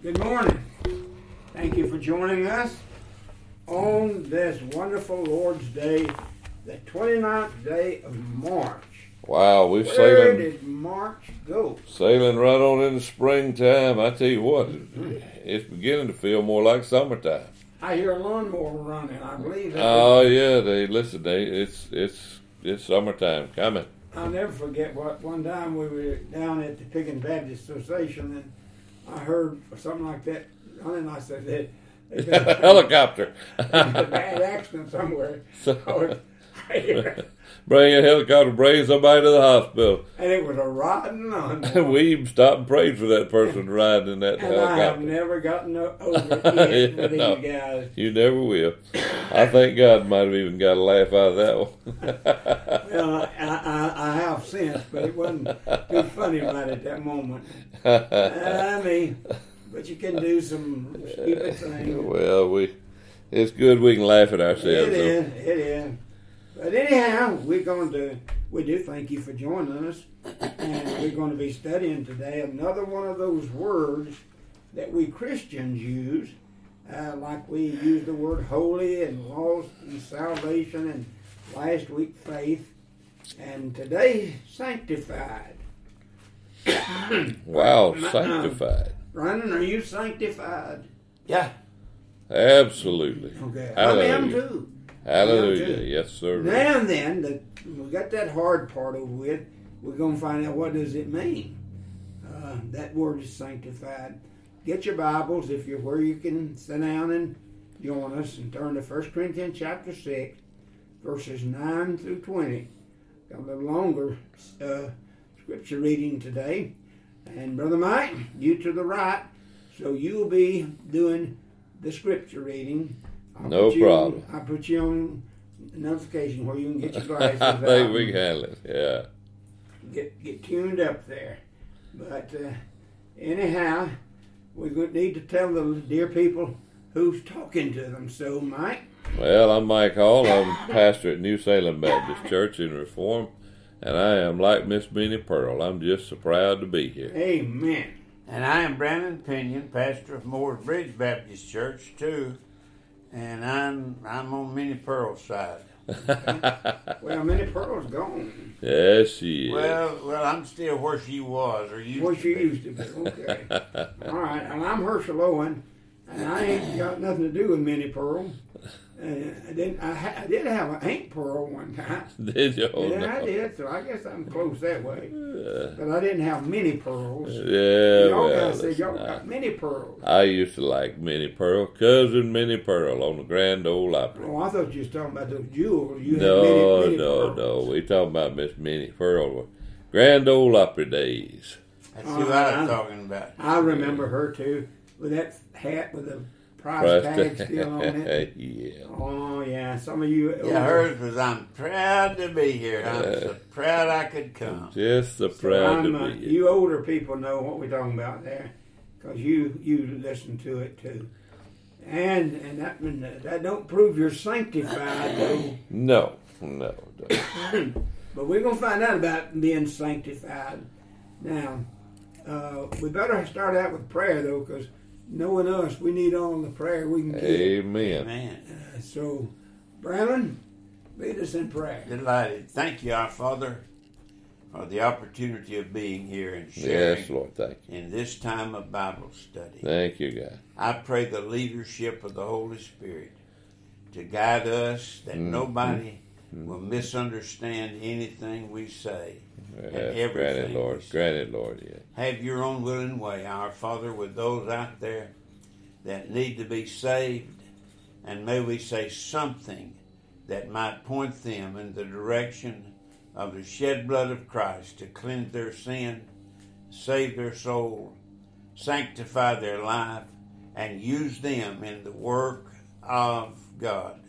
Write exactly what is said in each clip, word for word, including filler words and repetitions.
Good morning. Thank you for joining us on this wonderful Lord's Day, the twenty-ninth day of March. Wow, we've Where sailing. did March go? Sailing right on into springtime. I tell you what, it's beginning to feel more like summertime. I hear a lawnmower running. I believe that. Oh yeah, they listen. They it's it's it's summertime coming. I'll never forget what one time we were down at the Pickens Baptist Association and I heard something like that. And I said that they got a Helicopter. bad accident somewhere. So, I hear- bring a helicopter, bring somebody to the hospital. and it was a rotten lawnmower. We even stopped and prayed for that person riding in that And I have helicopter. never gotten o- over it yet with No. these guys. You never will. I think God might have even got a laugh out of that one. Well, I, I, I have since, but it wasn't too funny right at that moment. I mean, but you can do some stupid things. Well, we it's good we can laugh at ourselves. It though. is, it is. But anyhow, we're going to, we do thank you for joining us. And we're going to be studying today another one of those words that we Christians use, uh, like we use the word holy and lost and salvation and last week faith. And today, sanctified. Wow, sanctified. Brandon, are you sanctified? Yeah. Absolutely. Okay. Hallelujah. I am too. Hallelujah. I am too. Yes, sir. Now and then, the, we got that hard part over with. We're going to find out what does it mean. Uh, that word is sanctified. Get your Bibles if you're where you can sit down and join us and turn to First Corinthians chapter six, verses nine through twenty. Got a little longer uh, scripture reading today. And Brother Mike, you to the right, so you'll be doing the scripture reading. I'll No put you problem. On, I'll put you on notification where you can get your glasses I out. think we can handle it. Yeah. Get get tuned up there. But uh, anyhow, we need to tell the dear people who's talking to them. So, Mike. Well, I'm Mike Hall. I'm pastor at New Salem Baptist Church in Reform, and I am like Miss Minnie Pearl. I'm just so proud to be here. Amen. And I am Brandon Pinion, pastor of Moores Bridge Baptist Church, too. And I'm I'm on Minnie Pearl's side. Well, Minnie Pearl's gone. Yes, she is. Well, well, I'm still where she was, or used Where to she be. used to be. Okay. All right. And I'm Herschel Owen, and I ain't got nothing to do with Minnie Pearl. Uh, I didn't. I, ha- I did have an Aunt Pearl one time. Did you? Oh, yeah, no. I did. So I guess I'm close that way. Yeah, But I didn't have many pearls. yeah Y'all well, guys said y'all listen, got many pearls. I, I used to like Minnie Pearl, cousin Minnie Pearl on the Grand Ole Opry. Oh, I thought you was talking about those jewels. You No, had many, many no, pearls. no. We talking about Miss Minnie Pearl. Grand Ole Opry days. That's who Uh, I was I- talking about. I remember her too, with that hat with the price Price tag tag. still on it. Yeah. Oh yeah, some of you. Yeah, hers was, I'm proud to be here. I'm so proud I could come. Just so So proud I'm, to uh, be here. you older people know what we're talking about there, because you you listen to it too, and and that that don't prove you're sanctified though. No, no. no. But we're gonna find out about being sanctified. Now, uh, we better start out with prayer though, because knowing us, we need all the prayer we can get. Amen. Amen. Uh, so, Brandon, lead us in prayer. Delighted. Thank you, our Father, for the opportunity of being here and sharing Yes, Lord. Thank you. in this time of Bible study. Thank you, God. I pray the leadership of the Holy Spirit to guide us, that Mhm. nobody will misunderstand anything we say. Yes, everything granted, Lord. we say. Granted, Lord. Yeah. Have your own willing way, our Father, with those out there that need to be saved, and may we say something that might point them in the direction of the shed blood of Christ to cleanse their sin, save their soul, sanctify their life, and use them in the work of God.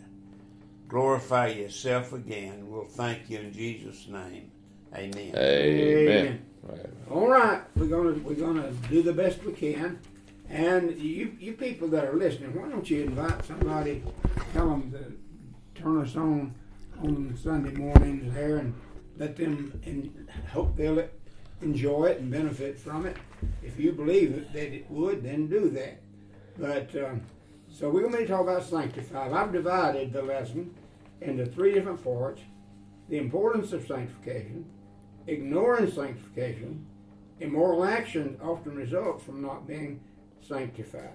Glorify yourself again. We'll thank you in Jesus' name. Amen. Amen. Amen. Right. All right, we're gonna we're gonna do the best we can, and you you people that are listening, why don't you invite somebody, tell them to turn us on on Sunday mornings there, and let them and hope they'll enjoy it and benefit from it. If you believe it, that it would, then do that. But um, so we're going to be talking about sanctified. I've divided the lesson into three different parts: the importance of sanctification, ignoring sanctification, immoral action often results from not being sanctified.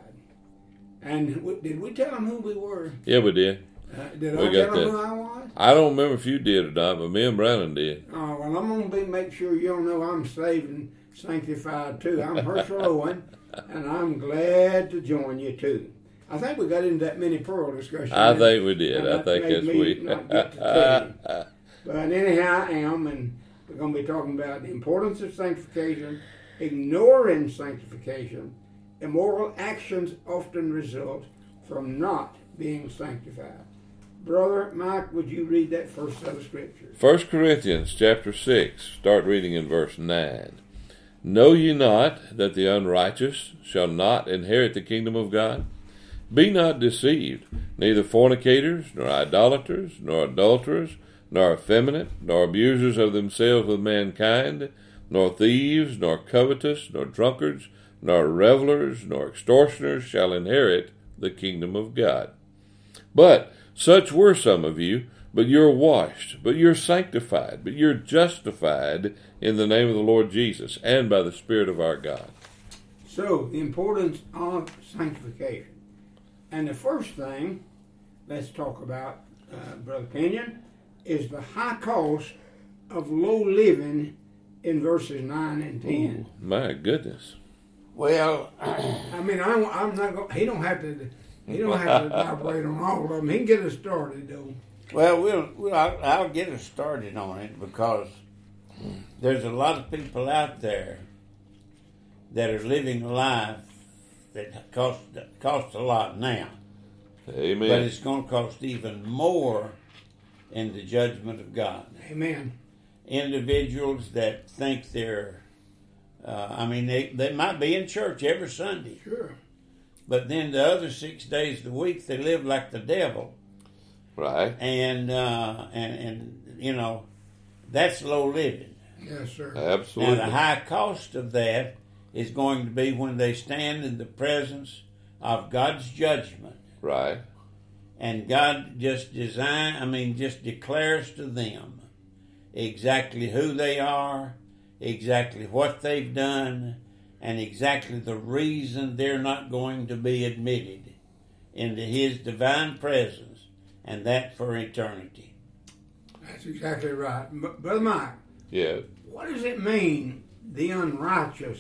And w- did we tell them who we were? Yeah, we did. Uh, did We I got tell them that. who I was? I don't remember if you did or not, but me and Brandon did. Oh, well, I'm going to be make sure you don't know I'm saved and sanctified too. I'm Herschel Owen, and I'm glad to join you too. I think we got into that mini pearl discussion. I think we did. and I that think made that's me we. not get to tell you. But anyhow, I am, and we're going to be talking about the importance of sanctification, ignoring sanctification. Immoral actions often result from not being sanctified. Brother Mike, would you read that first set of scriptures? First Corinthians chapter six, start reading in verse nine. Know ye not that the unrighteous shall not inherit the kingdom of God? Be not deceived, neither fornicators, nor idolaters, nor adulterers, nor effeminate, nor abusers of themselves with mankind, nor thieves, nor covetous, nor drunkards, nor revelers, nor extortioners shall inherit the kingdom of God. But such were some of you, but you're washed, but you're sanctified, but you're justified in the name of the Lord Jesus and by the Spirit of our God. So, the importance of sanctification. And the first thing, let's talk about, uh, Brother Kenyon, is the high cost of low living in verses nine and ten. Ooh, my goodness. Well, I mean, I, I'm not going. He don't have to. He don't have to elaborate on all of them. He can get us started though. well, we'll, we'll I'll, I'll get us started on it because there's a lot of people out there that are living a life that costs costs a lot now, Amen. but it's going to cost even more in the judgment of God. Amen. Individuals that think they're, uh, I mean, they, they might be in church every Sunday, Sure. but then the other six days of the week they live like the devil, Right. and uh, and and you know, that's low living. Yes, sir. Absolutely. Now the high cost of that is going to be when they stand in the presence of God's judgment, Right. and God just design, I mean, just declares to them exactly who they are, exactly what they've done, and exactly the reason they're not going to be admitted into His divine presence, and that for eternity. That's exactly right, M- Brother Mike. Yeah. What does it mean? The unrighteous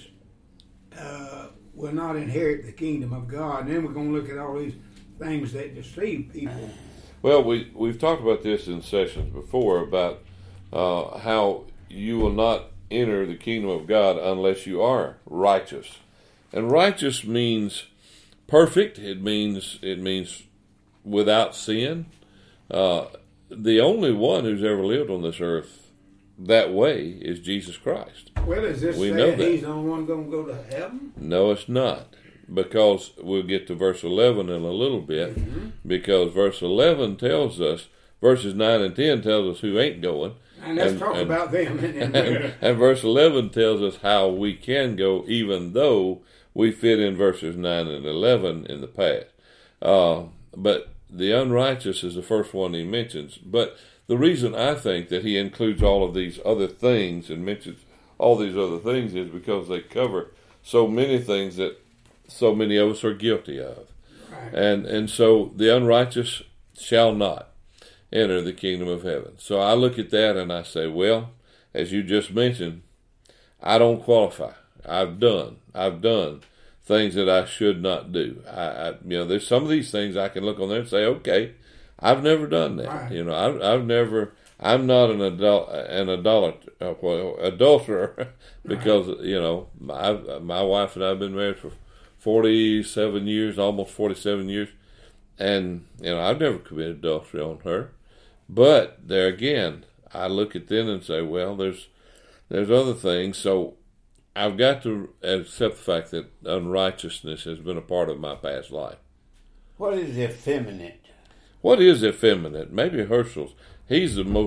uh, will not inherit the kingdom of God. And then we're going to look at all these things that deceive people. Well, we, we've talked about this in sessions before about uh, how you will not enter the kingdom of God unless you are righteous. And righteous means perfect. It means it means without sin. Uh, the only one who's ever lived on this earth that way is Jesus Christ. Well, is this We know saying that. he's the only one going to go to heaven? No, it's not. Because we'll get to verse eleven in a little bit. Mm-hmm. Because verse eleven tells us, verses nine and ten tells us who ain't going. And let's And- talk and- about them. And, And, and verse eleven tells us how we can go even though we fit in verses nine and eleven in the past. Uh, but the unrighteous is the first one he mentions. But the reason I think that he includes all of these other things and mentions all these other things is because they cover so many things that so many of us are guilty of. Right. And and so the unrighteous shall not enter the kingdom of heaven. So I look at that and I say, well, as you just mentioned, I don't qualify. I've done. I've done things that I should not do. I, I you know, there's some of these things I can look on there and say, okay, I've never done that. Right. You know, I've, I've never. I'm not an adult, an adult, uh, well, adulterer, because right. you know my my wife and I have been married for forty-seven years, almost forty-seven years, and you know I've never committed adultery on her. But there again, I look at them and say, well, there's there's other things. So I've got to accept the fact that unrighteousness has been a part of my past life. What is effeminate? What is effeminate? Maybe Herschel's. He's the most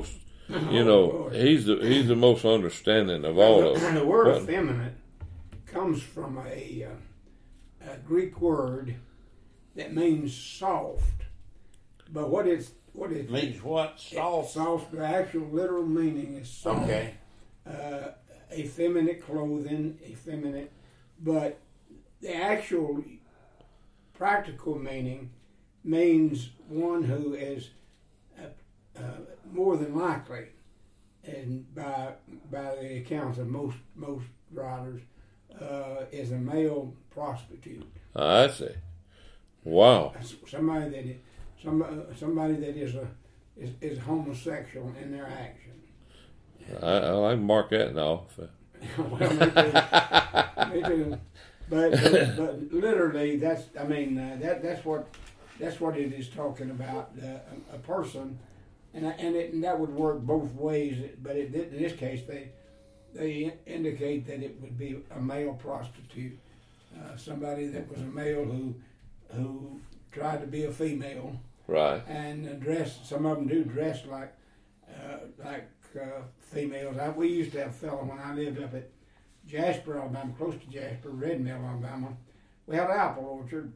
You know, he's the he's the most understanding of all of them. The word What? effeminate comes from a, uh, a Greek word that means soft. But what it's what it Means what? Soft. Soft. The actual literal meaning is soft. Okay. Uh, effeminate clothing, effeminate. But the actual practical meaning means one who is uh, uh, more than likely, and by by the accounts of most most writers, uh, is a male prostitute. I see. Wow. Somebody that is, somebody, somebody that is a is, is homosexual in their action. I, I like to mark that now. Well, me too. Me too. But, but but literally, that's I mean uh, that that's what that's what it is talking about. Uh, a, a person, and I, and, it, and that would work both ways. But it, in this case, they they indicate that it would be a male prostitute, uh, somebody that was a male who who tried to be a female, Right. and uh, dress. Some of them do dress like uh, like uh, females. I, we used to have a fellow when I lived up at Jasper, Alabama, close to Jasper, Red Mill, Alabama. We had an apple orchard,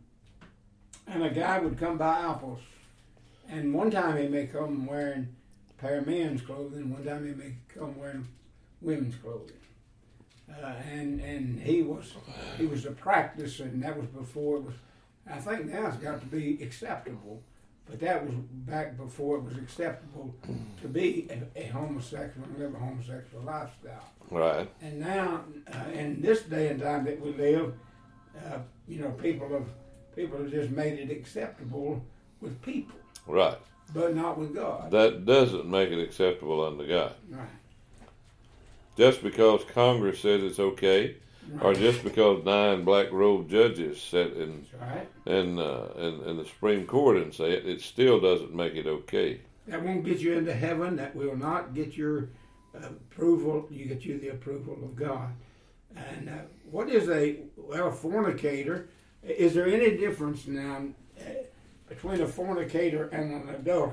and a guy would come buy apples. And one time he may come wearing a pair of men's clothing, one time he may come wearing women's clothing. Uh, and and he was he was a practice, and that was before it was. I think now it's got to be acceptable, but that was back before it was acceptable to be a, a homosexual and live a homosexual lifestyle. Right. And now, uh, in this day and time that we live, uh, you know, people have people have just made it acceptable with people, Right. but not with God. That doesn't make it acceptable unto God. Right. Just because Congress says it's okay, Right. or just because nine black robed judges sit in That's right. in, uh, in in the Supreme Court and say it, it still doesn't make it okay. That won't get you into heaven. That will not get your uh, approval. You get you the approval of God. And uh, what is a well a fornicator? Is there any difference now uh, between a fornicator and an adulterer?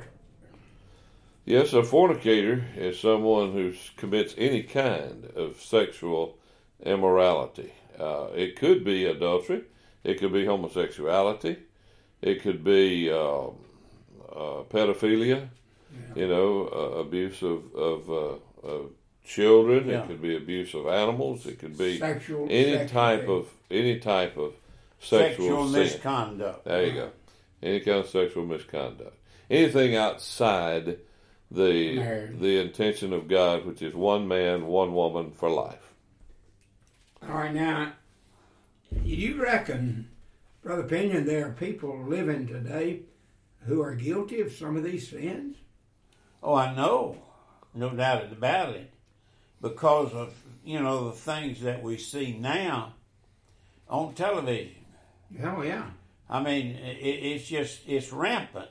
Yes, a fornicator is someone who commits any kind of sexual immorality. Uh, it could be adultery. It could be homosexuality. It could be uh, uh, pedophilia. Yeah. You know, uh, abuse of of, uh, of children. Yeah. It could be abuse of animals. It could be Sexual, any sexual type thing. of any type of sexual, Sexual sin. misconduct. There you go. Any kind of sexual misconduct. Anything outside the Marriage. the intention of God, which is one man, one woman for life. All right, now, you reckon, Brother Pinion, there are people living today who are guilty of some of these sins? Oh, I know. No doubt about it. Because of, you know, the things that we see now on television. Oh, yeah. I mean, it, it's just, it's rampant.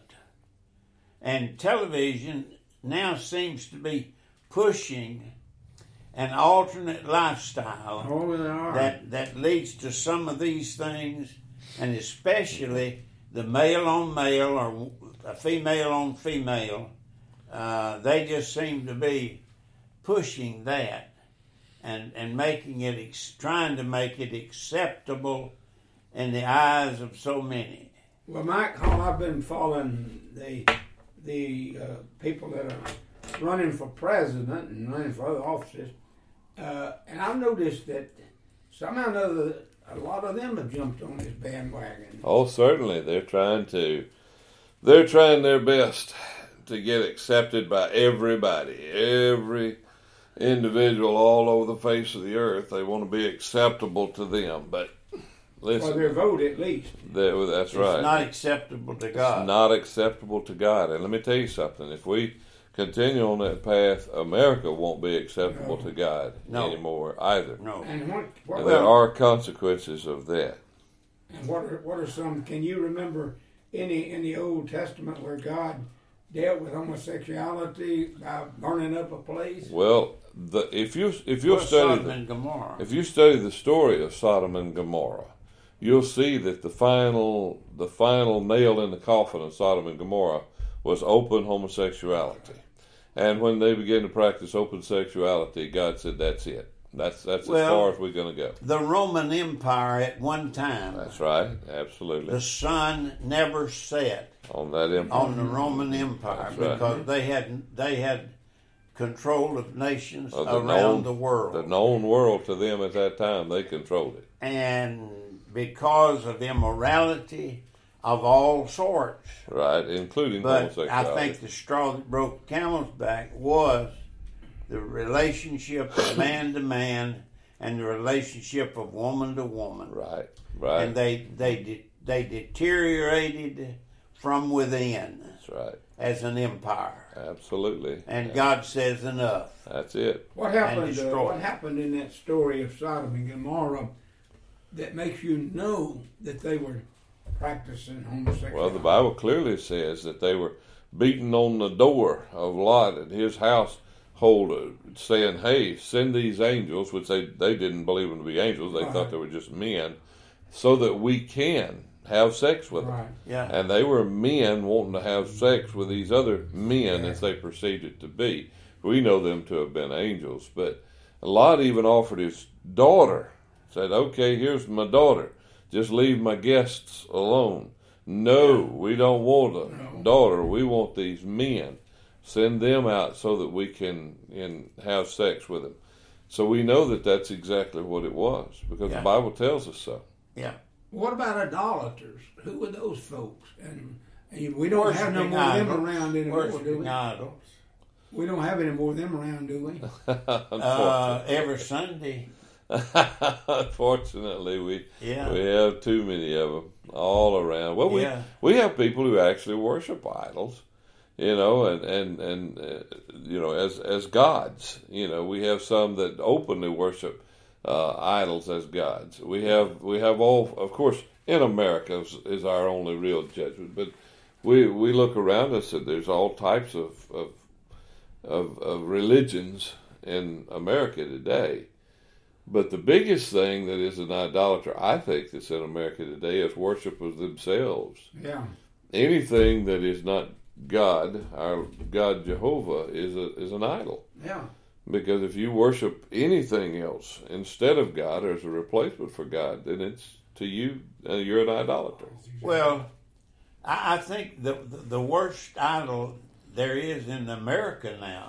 And television now seems to be pushing an alternate lifestyle Oh, they are. that, that leads to some of these things, and especially the male on male or a female on female. Uh, they just seem to be pushing that and, and making it, ex- trying to make it acceptable in the eyes of so many. Well, Mike Hall, I've been following the the uh, people that are running for president and running for other offices, uh, and I've noticed that somehow or another, a lot of them have jumped on this bandwagon. Oh, certainly, they're trying to. They're trying their best to get accepted by everybody, every individual all over the face of the earth. They want to be acceptable to them, but listen, For their vote, at least. that- that's It's right. not acceptable to God. It's not acceptable to God. And let me tell you something. If we continue on that path, America won't be acceptable No. to God No. anymore either. No. And what what, And there are consequences of that. and what are what are some? Can you remember any in the Old Testament where God dealt with homosexuality by burning up a place? Well, the, if you if you'll Well, study Sodom the, and Gomorrah. if you study the story of Sodom and Gomorrah, you'll see that the final the final nail in the coffin of Sodom and Gomorrah was open homosexuality. And when they began to practice open sexuality, God said, "That's it. That's that's Well, as far as we're going to go." The Roman Empire at one time, That's right. Absolutely. the sun never set On that empire. on the Roman Empire That's right. because they had they had control of nations Of the around known- the world. The known world to them at that time, they controlled it. And because of immorality of all sorts. Right, including But I homosexuality. think the straw that broke the camel's back was the relationship of man to man and the relationship of woman to woman. Right, right. And they they de- they deteriorated from within That's right. as an empire. Absolutely. And Yeah. God says enough. That's it. What happened? Uh, destroy. what happened in that story of Sodom and Gomorrah that makes you know that they were practicing homosexuality? Well, the Bible clearly says that they were beating on the door of Lot and his household, uh, saying, "Hey, send these angels," which they, they didn't believe them to be angels. They Right. thought they were just men, so that we can have sex with them. Right. Yeah. And they were men wanting to have sex with these other men Yeah. as they perceived it to be. We know them to have been angels, but Lot even offered his daughter, said, "Okay, here's my daughter. Just leave my guests alone." No, we don't want a No. daughter. We want these men. Send them out so that we can and have sex with them. So we know that that's exactly what it was because Yeah. the Bible tells us so. Yeah. What about idolaters? Who were those folks? And, and we don't have no Worshipping more of them idols. around anymore, do Worshipping we? idols. We don't have any more of them around, do we? Uh, every Sunday. Unfortunately, we Yeah. we have too many of them all around. Well, we Yeah. we have people who actually worship idols, you know, and and and uh, you know, as as gods. You know, we have some that openly worship uh, idols as gods. We have we have all, of course, in America is, is our only real judgment, but we we look around us and there's all types of of of, of religions in America today. But the biggest thing that is an idolater, I think, that's in America today is worship of themselves. Yeah. Anything that is not God, our God Jehovah, is a, is an idol. Yeah. Because if you worship anything else instead of God or as a replacement for God, then it's to you, uh, you're an idolater. Well, I, I think the, the the worst idol there is in America now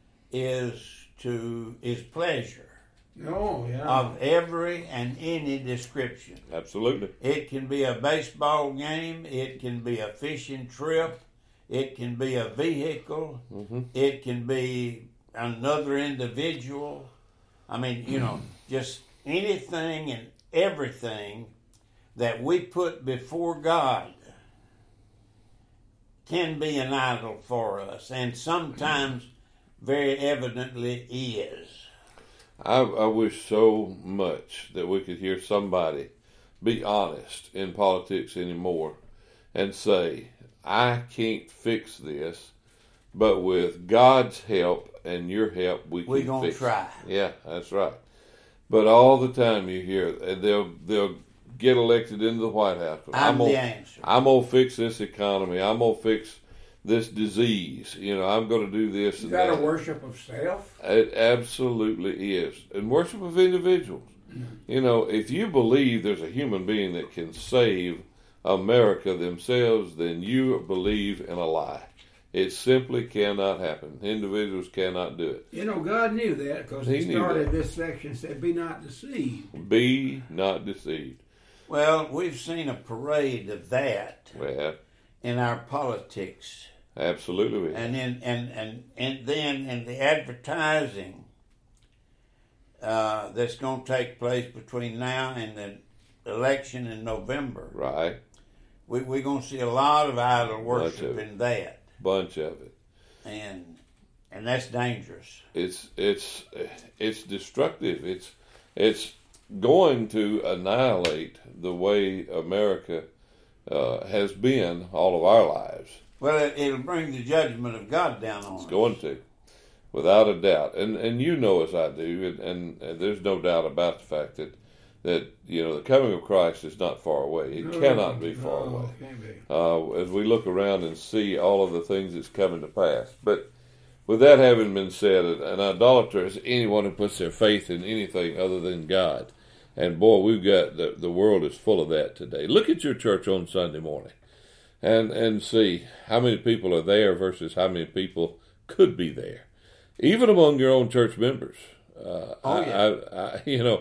is to is pleasure Oh, yeah. of every and any description. Absolutely. It can be a baseball game. It can be a fishing trip. It can be a vehicle. Mm-hmm. It can be another individual. I mean, you know, just anything and everything that we put before God can be an idol for us, and sometimes very evidently is. I, I wish so much that we could hear somebody be honest in politics anymore and say, "I can't fix this, but with God's help and your help, we can We're gonna fix try." it." Yeah, that's right. But all the time you hear, and they'll they'll get elected into the White House. I'm gonna, the answer. I'm gonna fix this economy. I'm gonna fix this disease. You know, I'm gonna do this. Is and that a that. worship of self? It absolutely is. And worship of individuals. You know, if you believe there's a human being that can save America themselves, then you believe in a lie. It simply cannot happen. Individuals cannot do it. You know, God knew that because He He knew started that. this section said, "Be not deceived." Be not deceived. Well, we've seen a parade of that We have. in our politics. Absolutely we have. And in and, and, and then in the advertising uh, that's going to take place between now and the election in November, Right. we, we're going to see a lot of idol worship of it. in that, Bunch of it. and and that's dangerous. It's it's it's destructive. It's it's going to annihilate the way America uh, has been all of our lives. Well, it, it'll bring the judgment of God down on us. It's going to, without a doubt. And and you know as I do, and, and, and there's no doubt about the fact that that you know the coming of Christ is not far away. It No, cannot be far no, away. can't be. Uh, as we look around and see all of the things that's coming to pass. But with that having been said, an idolater is anyone who puts their faith in anything other than God. And boy, we've got, the, the world is full of that today. Look at your church on Sunday morning and, and see how many people are there versus how many people could be there. Even among your own church members. Uh, oh, yeah. I, I, you know,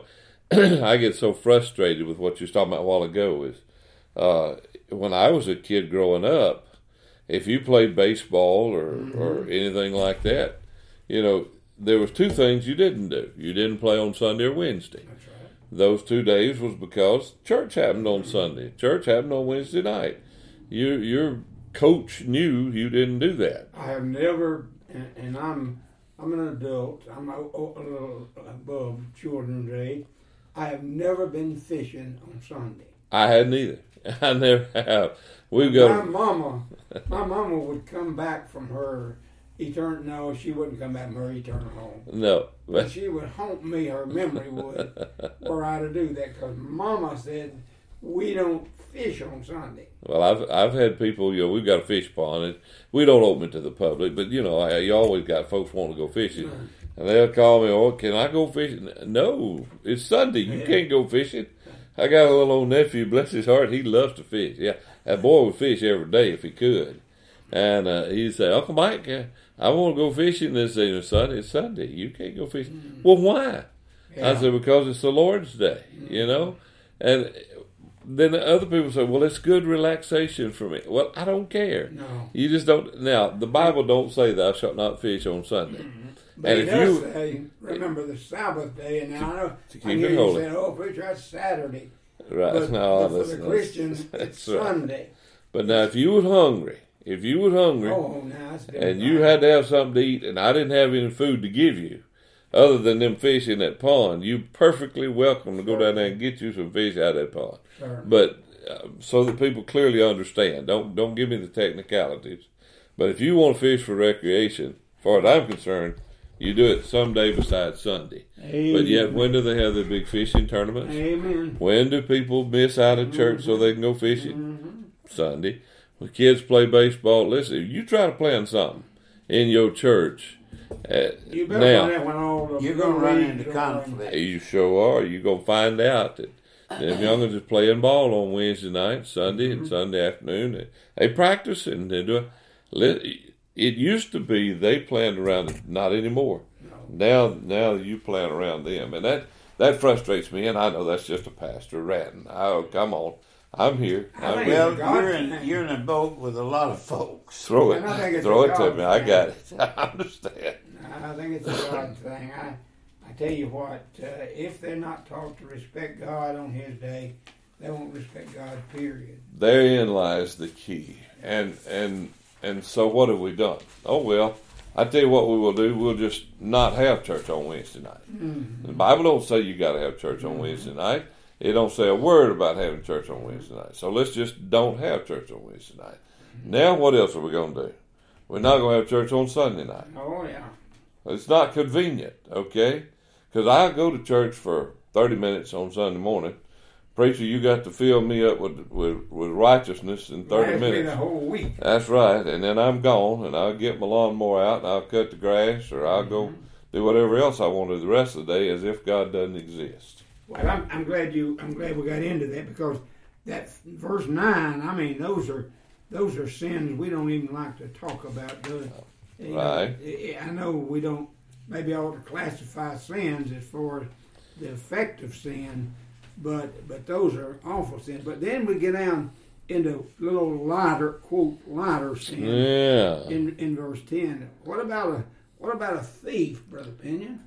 I get so frustrated with what you were talking about a while ago is, uh, when I was a kid growing up, if you played baseball or, mm-hmm. or anything like that, you know, there was two things you didn't do. You didn't play on Sunday or Wednesday. That's right. Those two days was because church happened on Sunday. Church happened on Wednesday night. You, your coach knew you didn't do that. I have never, and, and I'm I'm an adult. I'm a, a little above children's age. I have never been fishing on Sunday. I hadn't either. I never have. We've got my mama. My mama would come back from her eternal. No, she wouldn't come back from her eternal home. No, but she would haunt me. Her memory would, for I to do that because Mama said we don't fish on Sunday. Well, I've I've had people. You know, we've got a fish pond, and we don't open it to the public. But you know, I, you always got folks want to go fishing, mm. and they'll call me. Oh, can I go fishing? No, it's Sunday. You yeah. can't go fishing. I got a little old nephew, bless his heart, he loves to fish. Yeah, that boy would fish every day if he could. And uh, he'd say, Uncle Mike, uh, I want to go fishing this Sunday. It's Sunday. You can't go fishing. Mm-hmm. Well, why? Yeah. I said, because it's the Lord's Day, mm-hmm. you know? And then the other people say, well, it's good relaxation for me. Well, I don't care. No. You just don't. Now, the Bible don't say thou shalt not fish on Sunday. Mm-hmm. But and it if does you say, remember the Sabbath day, and now I know to I hear you saying, "Oh, preacher, that's Saturday." Right? But, no, but for the Christians, it's Sunday. Right. But now, if you was hungry, if you was hungry, oh, now and you had to have something to eat, and I didn't have any food to give you, other than them fish in that pond, you perfectly welcome to go down there and get you some fish out of that pond. Sure. But uh, so that people clearly understand, don't don't give me the technicalities. But if you want to fish for recreation, as far as I'm concerned, you do it someday besides Sunday. Amen. But yet, when do they have their big fishing tournaments? Amen. When do people miss out of church mm-hmm. so they can go fishing? Mm-hmm. Sunday. When kids play baseball, listen, you try to plan something in your church. Uh, you better now, find out when all the you're going to run into conflict. You sure are. You're going to find out that them youngins is playing ball on Wednesday night, Sunday, mm-hmm. and Sunday afternoon. They, they practice and they do it. It used to be they planned around it, not anymore. No. Now, now you plan around them, and that that frustrates me. And I know that's just a pastor ranting. Oh, come on, I'm here. I'm well, here. you're in you're in a boat with a lot of folks. Throw it, throw it to me. I got it. I understand. I think it's a God thing. I I tell you what, uh, if they're not taught to respect God on His day, they won't respect God. Period. Therein lies the key, and and. And so what have we done? Oh, well, I tell you what we will do. We'll just not have church on Wednesday night. Mm-hmm. The Bible don't say you got to have church on mm-hmm. Wednesday night. It don't say a word about having church on Wednesday night. So let's just don't have church on Wednesday night. Mm-hmm. Now what else are we going to do? We're not going to have church on Sunday night. Oh, yeah. It's not convenient, okay? Because I go to church for thirty minutes on Sunday morning. Preacher, you got to fill me up with with, with righteousness in thirty Last minutes. The whole week. That's right, and then I'm gone, and I'll get my lawnmower out, and I'll cut the grass, or I'll mm-hmm. go do whatever else I want to do the rest of the day, as if God doesn't exist. Well, I'm, I'm glad you. I'm glad we got into that because that verse nine. I mean, those are those are sins we don't even like to talk about. Do they? Right. Know, I know we don't. Maybe I ought to classify sins as far as the effect of sin. But but those are awful sins. But then we get down into little lighter, quote, lighter sins. Yeah. In in verse ten. What about a what about a thief, Brother Pinion?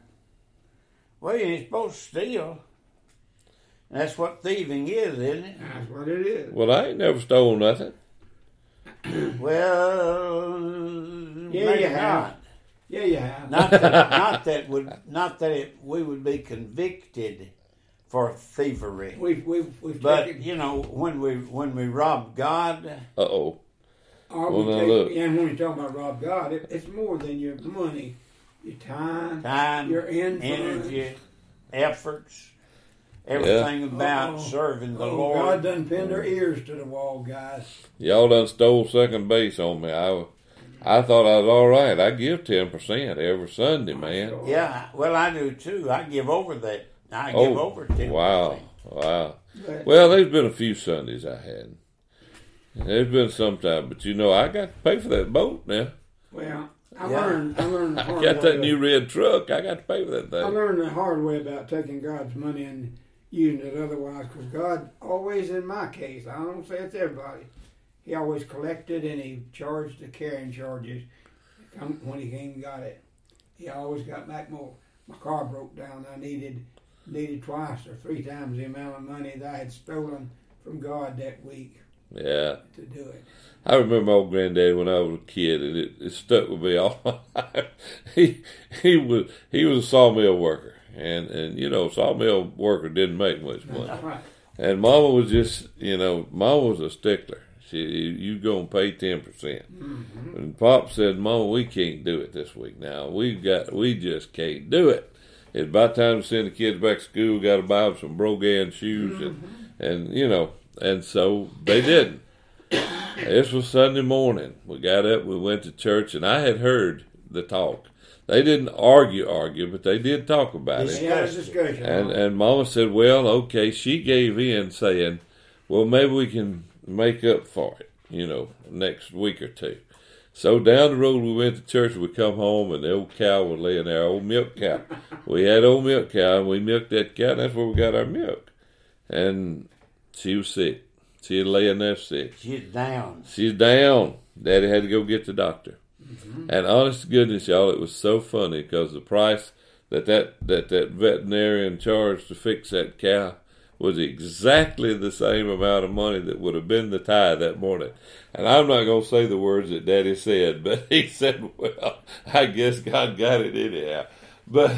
Well, you ain't supposed to steal. That's what thieving is, isn't it? That's what it is. Well, I ain't never stole nothing. Well, yeah, you have. Not. Yeah, you have. Not that, not that would not that it, we would be convicted for thievery. We've, we've, we've but taken, you know, when we when we rob God, uh oh. Well, we take, and when you're talking about rob God, it, it's more than your money, your time, time, your influence, energy, efforts, everything yeah. about oh, serving the oh, Lord. God done pinned their ears to the wall, guys. Y'all done stole second base on me. I I thought I was all right. I give ten percent every Sunday, man. Yeah, well, I do too. I give over that. I Oh, give over ten percent. wow, wow. But, Well, there's been a few Sundays I hadn't. There's been some time, but you know, I got to pay for that boat now. well, I Yeah. learned. I learned the I hard got way. that new red truck. I got to pay for that I thing. learned the hard way about taking God's money and using it otherwise, because God always, in my case, I don't say it's everybody, He always collected and He charged the carrying charges come- when He came and got it. He always got back more. My car broke down. I needed needed twice or three times the amount of money that I had stolen from God that week Yeah. to do it. I remember my old granddaddy when I was a kid, and it, it stuck with me all my life. He he was he was a sawmill worker, and and you know, sawmill worker didn't make much money. That's right. And Mama was just, you know, Mama was a stickler. She you gonna pay ten percent. Mm-hmm. And Pop said, "Mama, we can't do it this week. Now we got we just can't do it. It's about time to send the kids back to school. Got to buy them some Brogan shoes, and and you know, and so they didn't." This was Sunday morning. We got up, we went to church, and I had heard the talk. They didn't argue, argue, but they did talk about it. They had a discussion. And and Mama said, "Well, okay." She gave in, saying, "Well, maybe we can make up for it, you know, next week or two." So down the road we went to church. We come home, and the old cow was laying there, old milk cow. We had old milk cow, and we milked that cow. And that's where we got our milk. And she was sick. She was laying there sick. She's down. She's down. Daddy had to go get the doctor. Mm-hmm. And honest to goodness, y'all, it was so funny because the price that that, that that veterinarian charged to fix that cow was exactly the same amount of money that would have been the tithe that morning. And I'm not going to say the words that Daddy said, but he said, "Well, I guess God got it anyhow." But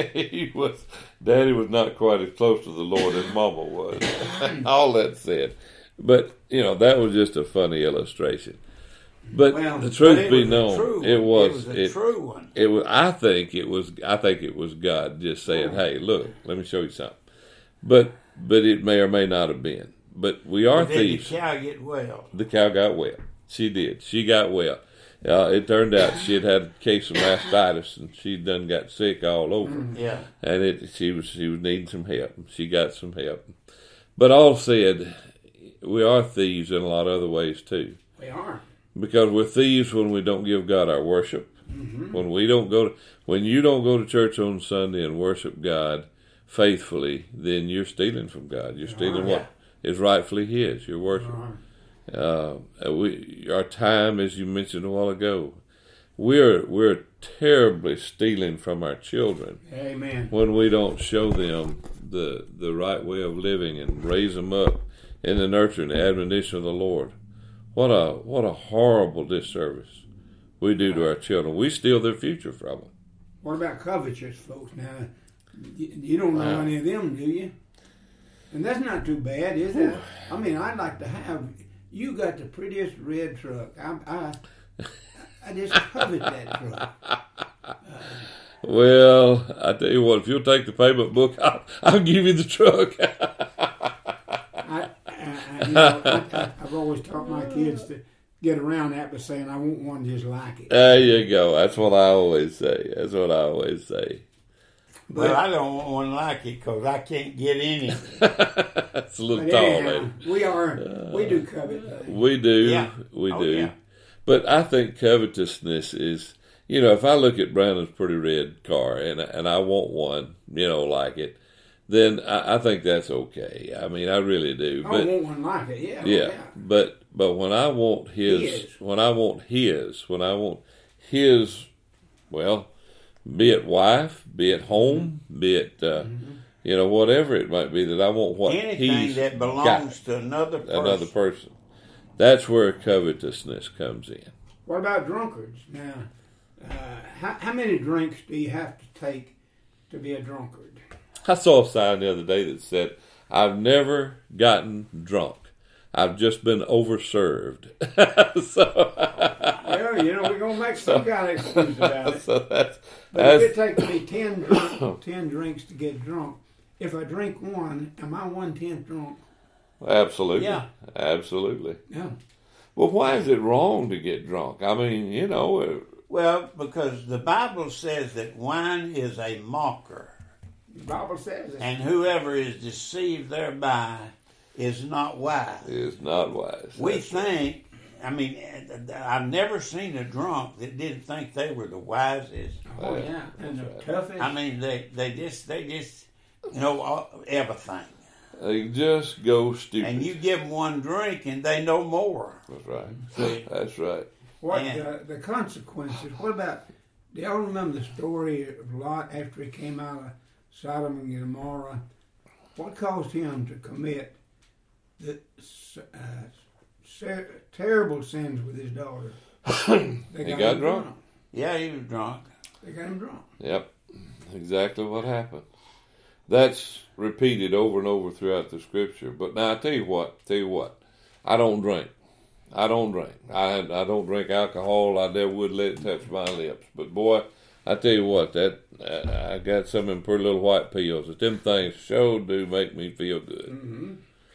he was, Daddy was not quite as close to the Lord as Mama was. All that said. But, you know, that was just a funny illustration. But Well, the truth But it be was a known, true it one. was, It was a it, true one. it was. I think it was. I think it was God just saying, "Hey, look, let me show you something." But, but it may or may not have been. But we are But did the thieves. cow get well? The cow got well. She did. She got well. Uh, it turned out she had had a case of mastitis, and she done got sick all over. Yeah. And it she was she was needing some help. She got some help. But all said, we are thieves in a lot of other ways too. We are. Because we're thieves when we don't give God our worship. Mm-hmm. When we don't go to, when you don't go to church on Sunday and worship God faithfully, then you're stealing from God. You're stealing Yeah. what is rightfully His. Your worship. Uh, we our time, as you mentioned a while ago, we're we're terribly stealing from our children Amen. when we don't show them the the right way of living and raise them up in the nurture and the admonition of the Lord. What a what a horrible disservice we do to our children. We steal their future from them. What about covetous folks? Now, you, you don't know Wow. any of them, do you? And that's not too bad, is it? I mean, I'd like to have. You got the prettiest red truck. I, I, I just covet that truck. Well, I tell you what, if you'll take the payment book, I'll, I'll give you the truck. I, I, I, you know, I, I, I've always taught my kids to get around that by saying, "I want one just like it." There you go. That's what I always say. That's what I always say. Well, I don't want one like it because I can't get in it. That's a little But tall, anyhow, lady. we are, we do covet things. We do. Yeah. We Oh, do. yeah. But I think covetousness is, you know, if I look at Brandon's pretty red car and and I want one, you know, like it, then I, I think that's okay. I mean, I really do. I But want one like it, yeah. yeah, yeah. but but when I want his, His. when I want his, when I want his, well, be it wife, be it home, be it uh, Mm-hmm. you know, whatever it might be, that I want what Anything he's that got. belongs to another person. Another person. That's where covetousness comes in. What about drunkards? Now, uh, how, how many drinks do you have to take to be a drunkard? I saw a sign the other day that said, "I've never gotten drunk. I've just been overserved." so, Well, you know, we're going to make some kind of excuse about it. so that's, But that's if it takes me ten, drink, ten drinks to get drunk, if I drink one, am I one-tenth drunk? absolutely, Yeah. absolutely. Yeah. Well, why is it wrong to get drunk? I mean, you know. Uh, Well, because the Bible says that wine is a mocker, The Bible says it. and whoever is deceived thereby is not wise. is not wise. We That's think, I mean, I've never seen a drunk that didn't think they were the wisest. Oh yeah, and the right. toughest. I mean, they, they just they just know all- everything. They just go stupid. And you give them one drink and they know more. That's right. See? That's right. What And- the, the consequences? What about? Do y'all remember the story of Lot after he came out of Sodom and Gomorrah? What caused him to commit the uh, ser- terrible sins with his daughter? They He got him drunk. Yeah, he was drunk. They got him drunk. Yep. Exactly what happened. That's repeated over and over throughout the scripture. But now I tell you what, tell you what, I don't drink. I don't drink. I I don't drink alcohol. I never would let it touch my lips. But boy, I tell you what, that uh, I got some of them pretty little white pills. That them things sure do make me feel good. Mm-hmm.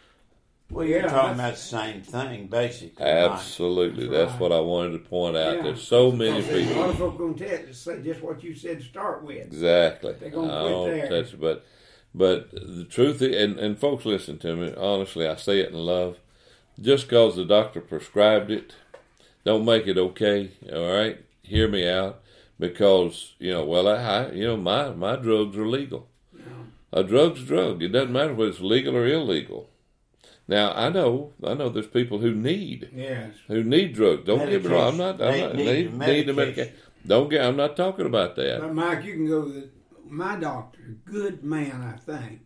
Well, you're Yeah, talking that's- about the same thing, basically. Absolutely, That's that's right. what I wanted to point out. Yeah. There's so many Because A lot people. of folks gonna tell, say just what you said to start with. Exactly. They're gonna I quit don't there. touch it, but but the truth is, and, and folks listen to me, honestly, I say it in love. Just because the doctor prescribed it, don't make it okay, all right? Hear me out, because, you know, well, I, I you know, my, my drugs are legal. A drug's a drug. It doesn't matter whether it's legal or illegal. Now, I know, I know there's people who need, Yes. who need drugs. Don't get me wrong, I'm not, I'm They not, need need, the need the medication. medication. Don't get, I'm not talking about that. But Mike, you can go to the, my doctor, good man, I think.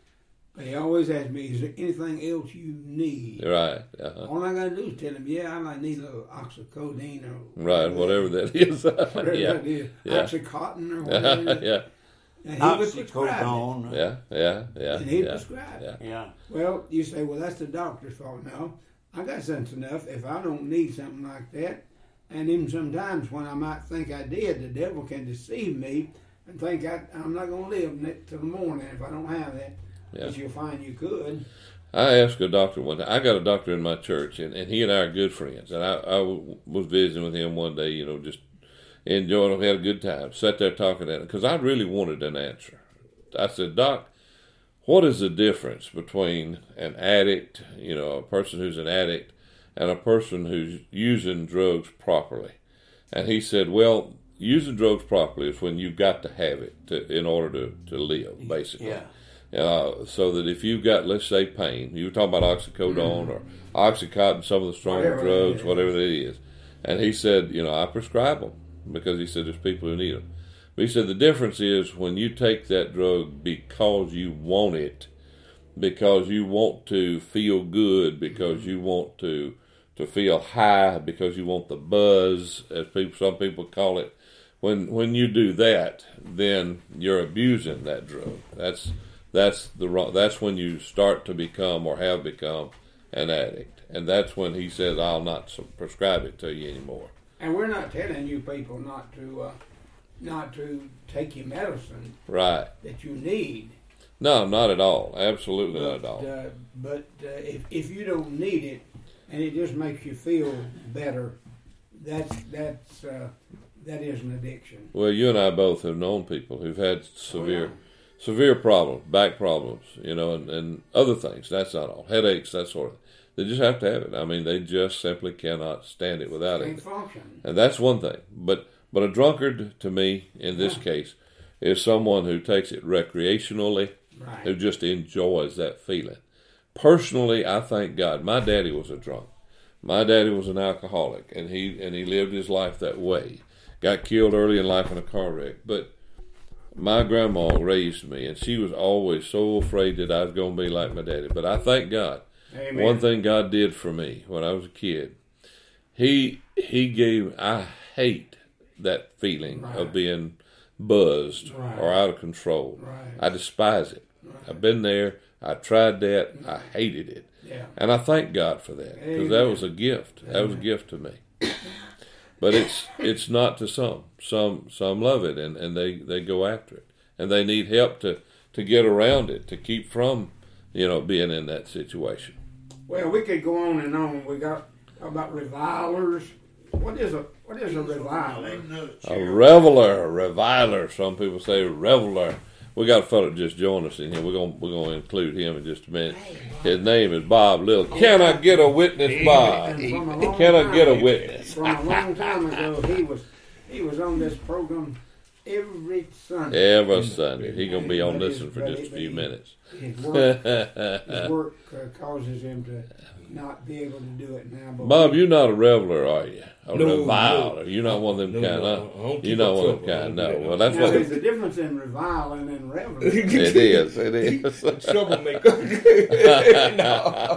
But he always asks me, is there anything else you need? Right, uh-huh. All I gotta do is tell him, yeah, I might need a little oxycodone or Right, whatever that is. whatever yeah. that is. Yeah. Oxycontin or whatever. it is. yeah, And he would prescribe it. Oxycodone. yeah, yeah, yeah, And he'd yeah, prescribe it. yeah. Yeah. Well, you say, well, that's the doctor's fault. No, I got sense enough. If I don't need something like that, and even sometimes when I might think I did, the devil can deceive me and think I, I'm not going to live ne- till the morning if I don't have that. Yeah. Which you'll find you could. I asked a doctor one time. I got a doctor in my church, and, and he and I are good friends. And I, I w- was visiting with him one day, you know, just enjoying. We had a good time. Sat there talking to him because I really wanted an answer. I said, Doc, what is the difference between an addict, you know, a person who's an addict, and a person who's using drugs properly? And he said, well, using drugs properly is when you've got to have it to, in order to, to live, basically. Yeah. Uh, so that if you've got, let's say, pain, you were talking about oxycodone or Oxycontin, some of the stronger Whatever it drugs, is. whatever it is. And he said, you know, I prescribe them because he said there's people who need them. But he said the difference is when you take that drug because you want it, because you want to feel good, because you want to to feel high, because you want the buzz, as people some people call it. When when you do that, then you're abusing that drug. That's That's the wrong. That's when you start to become or have become an addict, and that's when he says, "I'll not prescribe it to you anymore." And we're not telling you people not to uh, not to take your medicine Right? that you need. No, not at all. Absolutely not at all. Uh, but uh, if if you don't need it, and it just makes you feel better, that's that's uh, that is an addiction. Well, you and I both have known people who've had severe. Oh, yeah. Severe problems, back problems, you know, and, and other things. That's not all. Headaches, that sort of thing. They just have to have it. I mean, they just simply cannot stand it without Can't it. function. And that's one thing. But but a drunkard, to me, in this Yeah. case, is someone who takes it recreationally, Right. who just enjoys that feeling. Personally, I thank God. My daddy was a drunk. My daddy was an alcoholic, and he and he lived his life that way. Got killed early in life in a car wreck, but my grandma raised me, and she was always so afraid that I was going to be like my daddy. But I thank God. Amen. One thing God did for me when I was a kid, He He gave. I hate that feeling Right. of being buzzed Right. or out of control. Right. I despise it. I've been there. I tried that. I hated it. Yeah. And I thank God for that, because that Amen. was a gift. That was a gift to me. But it's it's not to some. Some some love it, and, and they, they go after it. And they need help to, to get around it, to keep from, you know, being in that situation. Well, we could go on and on. We got How about revilers? What is a what is a reviler? A reveler, a reviler. Some people say reveler. We got a fellow that just joined us in here. We're gonna we're gonna include him in just a minute. His name is Bob Little. Can I get a witness, Bob? Can I get a witness? From a long time ago, he was he was on this program every Sunday. Every Sunday. He's gonna be on this one for just a few minutes. His work, his work uh, causes him to not be able to do it now. But Bob, you're not a reveler, are you? A No, reviler. no. You're not one of them No, kind, no, I huh? don't keep You're not up one of them trouble. I kind. don't do No. that. Well, that's now, what there's a difference in reviling and reveling. it is. It is. Troublemaker. No.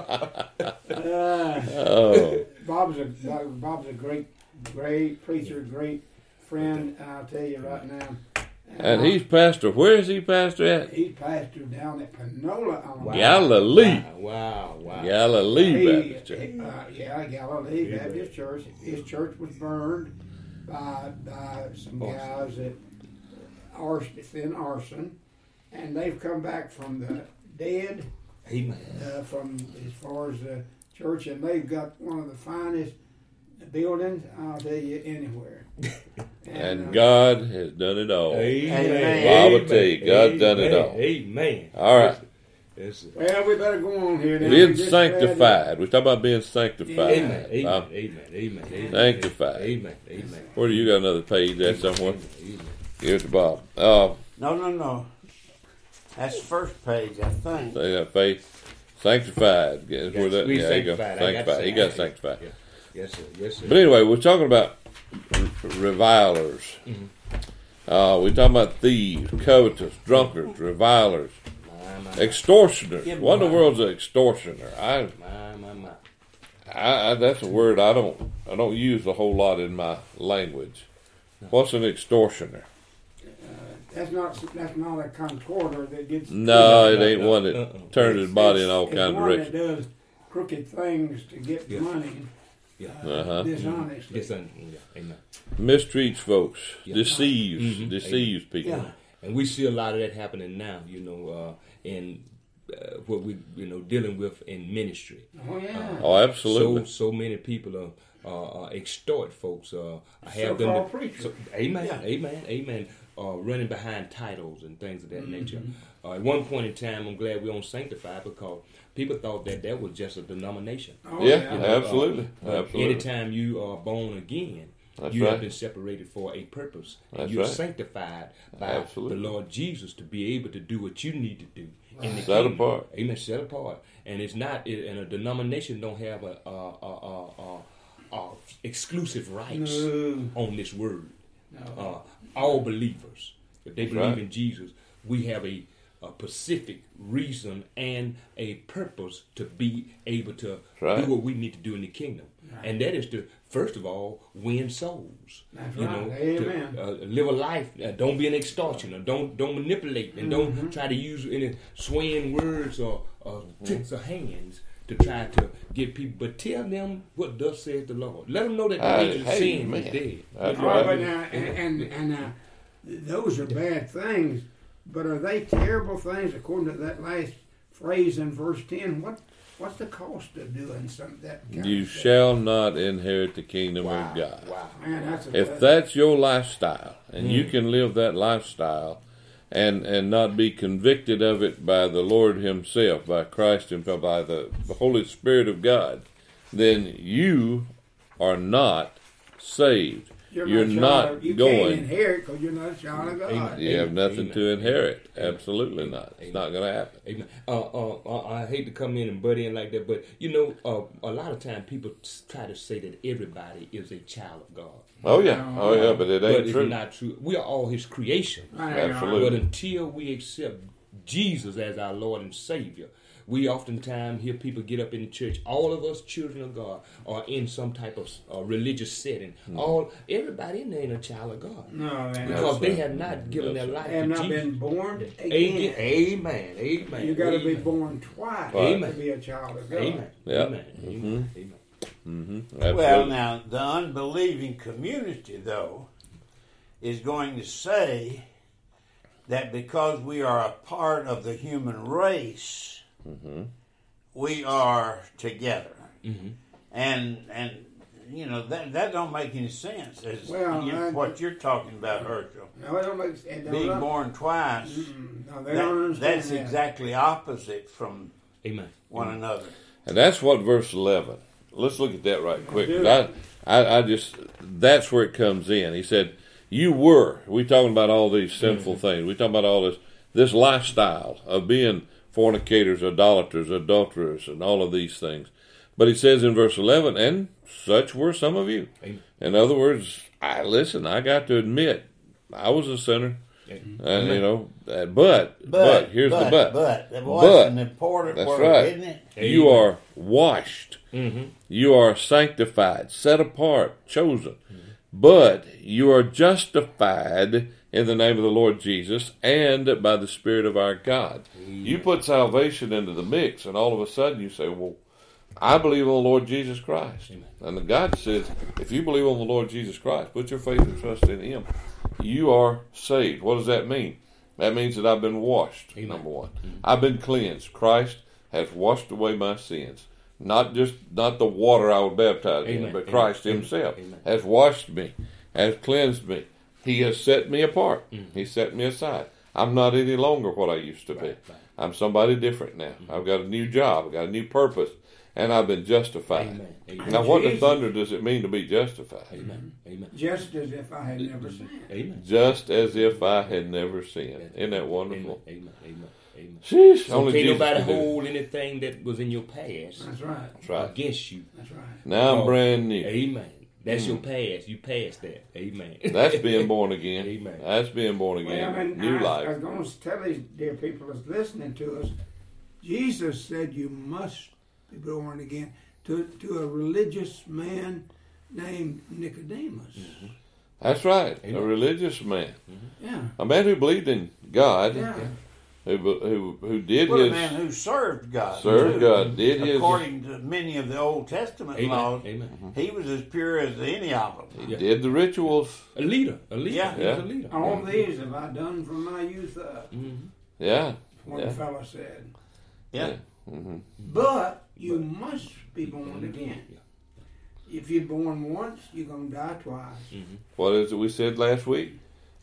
Uh, Oh, Bob's a Bob's a great, great preacher, great friend. And I'll tell you right now. and uh, he's pastor. Where is he pastor at? he's pastor down at Panola, Alabama. Galilee. Wow, wow. Galilee He- Baptist Church. he- uh, yeah, Galilee Baptist Church. His church was burned by, by some guys that arson, in arson, and they've come back from the dead, Amen. uh, from as far as the church, and they've got one of the finest buildings, I'll tell you, anywhere. And uh, God has done it all. Amen. Bob will tell you, God's done it all. Amen. All right. Yes, well, we better go on here now. Being We just read it. sanctified. We talk about being sanctified. Amen. Amen. Bob, Amen. Amen. Amen. Sanctified. Amen. Amen. where do you got another page there somewhere? Amen. Give it to Bob. Uh, No, no, no. That's the first page, I think. they got faith. Sanctified. Get where that, We yeah, there you go. sanctified. I got Sanctified. He got sanctified. Yeah. Yes, sir. Yes, sir. But anyway, we're talking about r- revilers. Mm-hmm. Uh, we're talking about thieves, covetous, drunkards, revilers, My, my, extortioners. Yeah, What in the my. world's an extortioner? I, my, my, my. I, I, that's a word I don't, I don't use a whole lot in my language. What's an extortioner? That's not that's not a concorder that gets. No, it no, ain't no, one that uh-uh. turns his body in all It's kinds of one directions. that does crooked things to get Yeah. money Yeah. uh, Uh-huh. dishonestly. Yes, sir. Yeah. Amen. Mistreats folks, Yeah. deceives, Mhm. deceives people. Yeah. And we see a lot of that happening now, you know, uh, in uh, what we, you know, dealing with in ministry. Oh yeah. Oh, absolutely. So so many people are uh, uh, extort folks. Uh, have them. So-called To, preachers. so, amen. Yeah. Amen. Amen. Uh, running behind titles and things of that Mm-hmm. nature. Uh, at one point in time, I'm glad we don't sanctify because people thought that that was just a denomination. Oh, yeah, You know, absolutely, uh, but absolutely. Anytime you are born again, That's you right. have been separated for a purpose. And That's you're right. sanctified by Absolutely. the Lord Jesus to be able to do what you need to do in the Set kingdom. apart. Amen. Set apart. And it's not, it, and a denomination don't have a, a, a, a, a, a exclusive rights No. on this word. No. Uh, all believers, if they That's believe right. in Jesus, we have a, a specific reason and a purpose to be able to Right. do what we need to do in the kingdom. And that is to, first of all, win souls. That's you right. know, Amen. To, uh, live a life. Uh, don't be an extortioner. Don't don't manipulate, and Mm-hmm. don't try to use any swaying words or, or tricks of hands to try to get people. But tell them what thus says the Lord. Let them know that the Uh, wages of hey, sin man. is dead. That's All right. right, but now, and and, and uh, those are bad things, but are they terrible things according to that last phrase in verse ten? What what's the cost of doing some that? Kind You of stuff? shall not inherit the kingdom Wow. of God. Wow. Man, that's a If that's your lifestyle, and Mm. you can live that lifestyle, and and not be convicted of it by the Lord Himself, by Christ Himself, by the, the Holy Spirit of God, then you are not saved. You're, You're not, a not child of- you going- can't inherit because you're not a child of God. Amen. You have nothing Amen. to inherit. Amen. Absolutely Amen. not. It's Amen. not going to happen. Amen. Uh, uh, uh, I hate to come in and butt in like that, but you know, uh, a lot of time people s- try to say that everybody is a child of God. Oh yeah, oh yeah, but it But ain't it's true. not true. We are all His creation. Right, Absolutely. But until we accept Jesus as our Lord and Savior, we oftentimes hear people get up in the church. All of us children of God are in some type of uh, religious setting. Hmm. All everybody in there ain't a child of God No, man. because That's they right. have not given That's their right. life They have to not Jesus. been born again. Amen. Amen. Amen. You got to be Amen. born twice Amen. to be a child of God. Amen. Yeah. Amen. Amen. Amen. Mm-hmm. Well, Absolutely. now, the unbelieving community, though, is going to say that because we are a part of the human race, Mm-hmm. we are together. Mm-hmm. and and you know that that don't make any sense. As Well, you, I- what you're talking about, Herschel, No, it don't make it don't being un- born twice. Mm-mm. No, they that- don't understand that's that. exactly opposite from Amen. one another. And that's what verse eleven. Let's look at that right quick. do 'Cause I, I, I just that's where it comes in. He said, "You were." We talking about all these sinful things. We talking about all this this lifestyle of being fornicators, idolaters, adulterers, and all of these things. But he says in verse eleven, "And such were some of you." Amen. In other words, I listen. I got to admit, I was a sinner, Amen. and you know. uh, But but, here's but, the but. But that's But, an important that's word, right. isn't it? You Amen. are washed. Mm-hmm. You are sanctified, set apart, chosen. But you are justified in the name of the Lord Jesus and by the Spirit of our God. You put salvation into the mix, and all of a sudden you say, well, I believe on the Lord Jesus Christ. Amen. And God says, if you believe on the Lord Jesus Christ, put your faith and trust in Him, you are saved. What does that mean? That means that I've been washed, Amen. number one. I've been cleansed. Christ has washed away my sins. Not just not the water I was baptized in, Amen. but Amen. Christ Amen. Himself Amen. has washed me, has cleansed me. He has set me apart. He set me aside. I'm not any longer what I used to be. Right, right. I'm somebody different now. I've got a new job. I've got a new purpose, and I've been justified. Amen. Amen. Now, what in Jesus- thunder does it mean to be justified? Amen. Amen. Just as if I had never sinned. Amen. Just as if I had never sinned. Isn't that wonderful? Amen. Amen. Amen. Sheesh, So only can't Jesus nobody can do it. hold anything that was in your past That's right. That's right. against you. That's right. Now I'm Oh, brand new. Amen. That's your past. You passed that. Amen. That's being born again. Amen. That's being born Well, again. I mean, New I, I life. was going to tell these dear people that's listening to us, Jesus said you must be born again to, to a religious man named Nicodemus. Mm-hmm. That's right. Amen. A religious man. Yeah. A man who believed in God. Yeah. Who, who, who did Well, a his... man who served God. Served too. God, did his- According to many of the Old Testament Amen. laws, Amen. he was as pure as any of them. He did the rituals. A leader. A leader. Yeah. He Yeah. was a leader. All these have I done from my youth up, Mhm. Yeah. one Yeah. fellow said. Yeah. hmm But you must be born again. Yeah. If you're born once, you're going to die twice. What is it we said last week?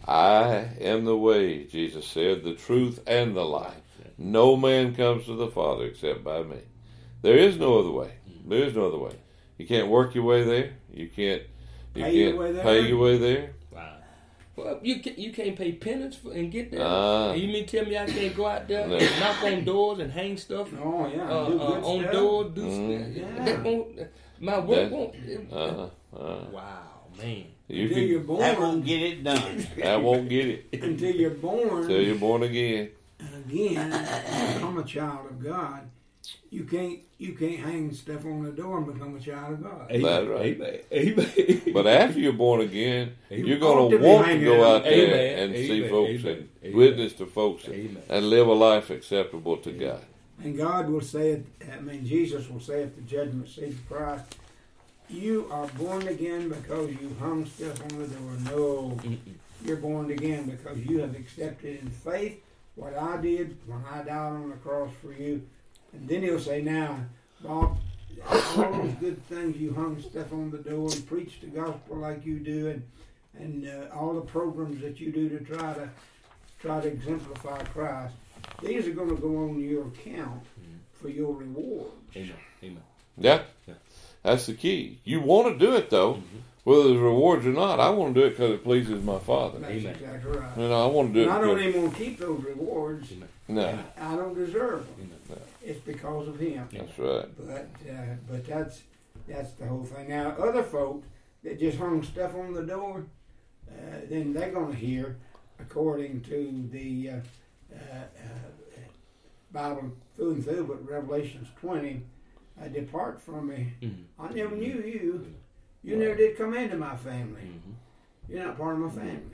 I am the way, Jesus said, the truth and the life. No man comes to the Father except by me. There is no other way. There is no other way. You can't work your way there. You can't. You Pay your can't way there? pay your way there. Wow. Well, you can, you can't pay penance for, and get there. Ah. And you mean tell me I can't go out there No. and knock on doors and hang stuff Oh, yeah. uh, do uh, good on stuff. doors? Do Mm. Yeah. that won't, my work That- won't. Uh, uh, Wow, man. you Until can, you're born. That won't get it done. that won't get it Until you're born. till you're born again. again, become a child of God. You can't you can't hang stuff on the door and become a child of God. Amen. That's right. Amen. Amen. But after you're born again, Amen. you're Ought going to to be want to hanging go out. out there Amen. and see Amen. folks Amen. and Amen. witness to folks and, Amen. and live a life acceptable to God. And God will say it, I mean, Jesus will say at the judgment seat of Christ, you are born again because you hung stuff on the door. No, Mm-mm. you're born again because you have accepted in faith what I did when I died on the cross for you. And then he'll say, now, Bob, all those good things you hung stuff on the door and preached the gospel like you do, and and uh, all the programs that you do to try to try to exemplify Christ, these are going to go on your account for your rewards. Amen. Amen. Yeah, Yeah. that's the key. You want to do it though, Mm-hmm. whether there's rewards or not. I want to do it because it pleases my Father. That's Amen. exactly right. You know, I want to do it. And I don't Because, even want to keep those rewards. Amen. no, I don't deserve them. Amen. It's because of Him. that's right. But uh, but that's that's the whole thing. Now, other folk that just hung stuff on the door, uh, then they're going to hear, according to the uh, uh, uh, Bible through and through, but Revelations twenty, uh, depart from me. Mhm. I never knew you. You never did come into my family. Mhm. You're not part of my family.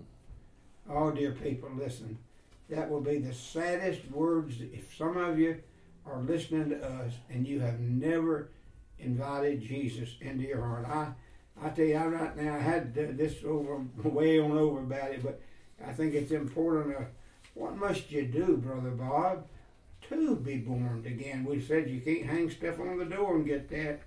Oh, dear people, listen. That will be the saddest words if some of you are listening to us and you have never invited Jesus into your heart. I, I tell you, I right now I had this over way on over about it, but I think it's important. Uh, what must you do, Brother Bob, to be born again? We said you can't hang stuff on the door and get that.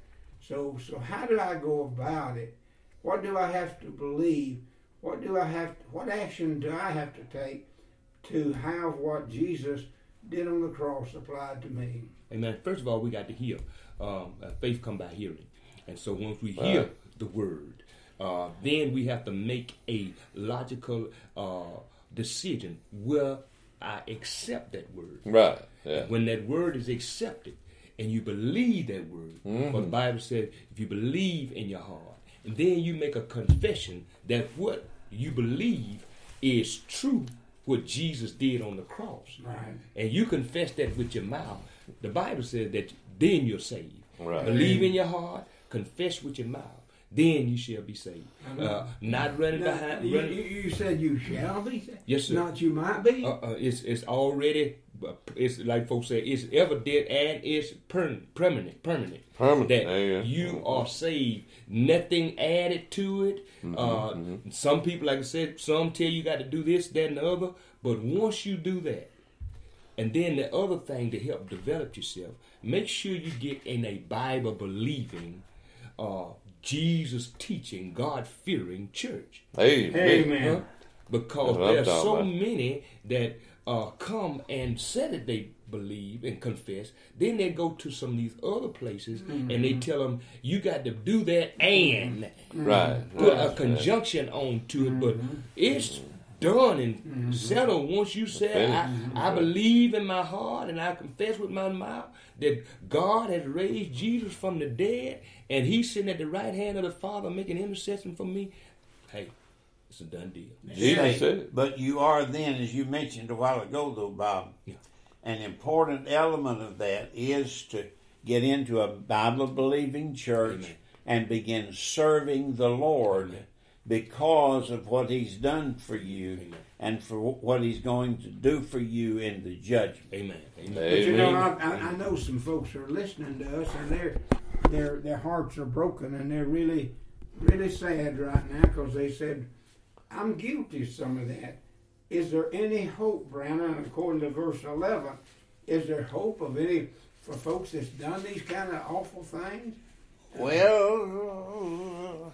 So, so how do I go about it? What do I have to believe? What do I have? What action do I have to take to have what Jesus did on the cross applied to me? Amen. First of all, we got to hear. Um, faith come by hearing, and so once we hear Right. the word, uh, then we have to make a logical uh, decision. Will I accept that word? Right. Yeah. When that word is accepted, and you believe that word, Mhm. for the Bible says, if you believe in your heart, and then you make a confession that what you believe is true, what Jesus did on the cross, Right. and you confess that with your mouth, the Bible says that then you're saved. Right. Believe in your heart, confess with your mouth, then you shall be saved. Uh, not running Now, behind. you, running, you, you said you shall be saved. Yes, sir. Not you might be. uh, uh, it's it's already. It's like folks say. It's evident and it's per- permanent. Permanent. Permanent. That There you go. you are saved. Nothing added to it. Mm-hmm, uh, Some people, like I said, some tell you got to do this, that, and the other. But once you do that, and then the other thing to help develop yourself, make sure you get in a Bible believing, uh, Jesus teaching, God fearing church. Hey, Amen. Huh? Because That's what I'm there's talking so about. many that uh, come and say that they believe and confess. Then they go to some of these other places and they tell them, you got to do that and Right. put right. a conjunction on to it. But it's done and settled once you say, I, I believe in my heart and I confess with my mouth that God has raised Jesus from the dead and he's sitting at the right hand of the Father making intercession for me. Hey, it's a done deal. Jesus Say, said it. but you are then, as you mentioned a while ago, though, Bob, Yeah. an important element of that is to get into a Bible-believing church Amen. and begin serving the Lord Amen. because of what He's done for you Amen. and for what He's going to do for you in the judgment. Amen. Amen. But you know, I, Amen. I I know some folks are listening to us, and their their their hearts are broken, and they're really really sad right now because they said, "I'm guilty of some of that." Is there any hope, Brandon? According to verse eleven, is there hope of any for folks that's done these kind of awful things? Well,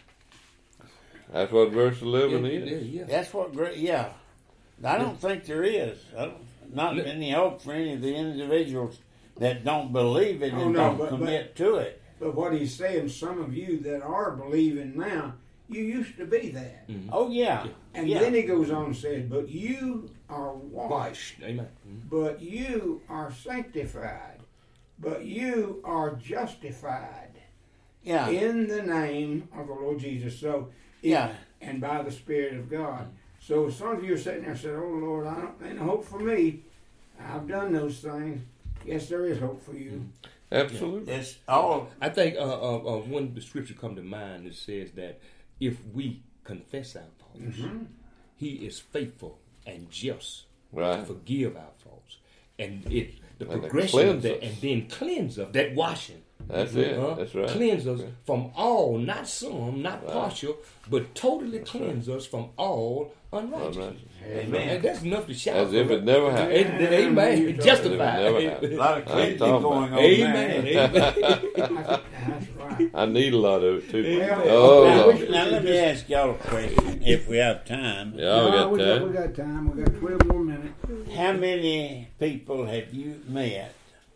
That's what verse eleven Yeah, is. yeah, yeah. that's what great. Yeah, I don't think there is. I don't, not No. any hope for any of the individuals that don't believe it Oh, and no, don't but- commit to it. But what he's saying, some of you that are believing now, you used to be that. Mhm. Oh yeah, And yeah. then he goes on and says, "But you are washed." Amen. Mhm. But you are sanctified, but you are justified yeah, in the name of the Lord Jesus. So, if- Yeah. and by the Spirit of God. So some of you are sitting there and saying, "Oh Lord, I don't ain't no hope for me. I've done those things." Yes, there is hope for you. Absolutely. it's all. I think uh, uh, uh, when the scripture come to mind, it says that if we confess our faults, Mhm. He is faithful and just to Right. forgive our faults, and it the And to progression of cleanse that, us. and then cleanse us. That washing. That's it. Huh? That's right. Cleanse us Right. from all, not some, not Right. partial, but totally cleanse us from all unrighteousness. Unrighteous. Amen. And that's enough to shout. As if for. it never happened. Amen. Amen. As Justified. if it never happened. A lot of I'm cleansing talking going on Amen. there. Amen. That's right. I need a lot of it too. Well, Oh, now, Lord. we- Now let me ask y'all a question, if we have time. Yeah, we No, got we got, we time. got time. We got twelve more minutes. How many people have you met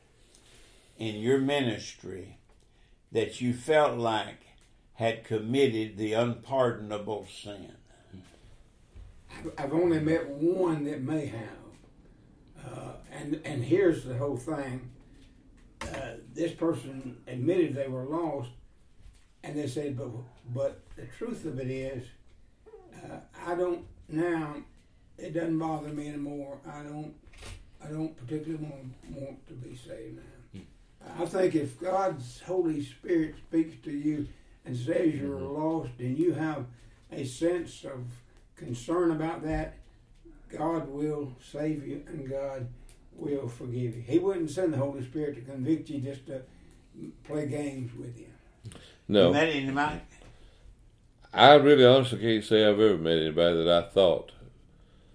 in your ministry that you felt like had committed the unpardonable sin? I've- I've only met one that may have, uh, and and here's the whole thing. Uh, this person admitted they were lost, and they said, "But but the truth of it is, uh, I don't now. It doesn't bother me anymore. I don't. I don't particularly want want to be saved now. I think if God's Holy Spirit speaks to you and says you're lost, and you have a sense of concern about that, God will save you and God will forgive you. He wouldn't send the Holy Spirit to convict you just to play games with you. You No, met anybody? I really honestly can't say I've ever met anybody that I thought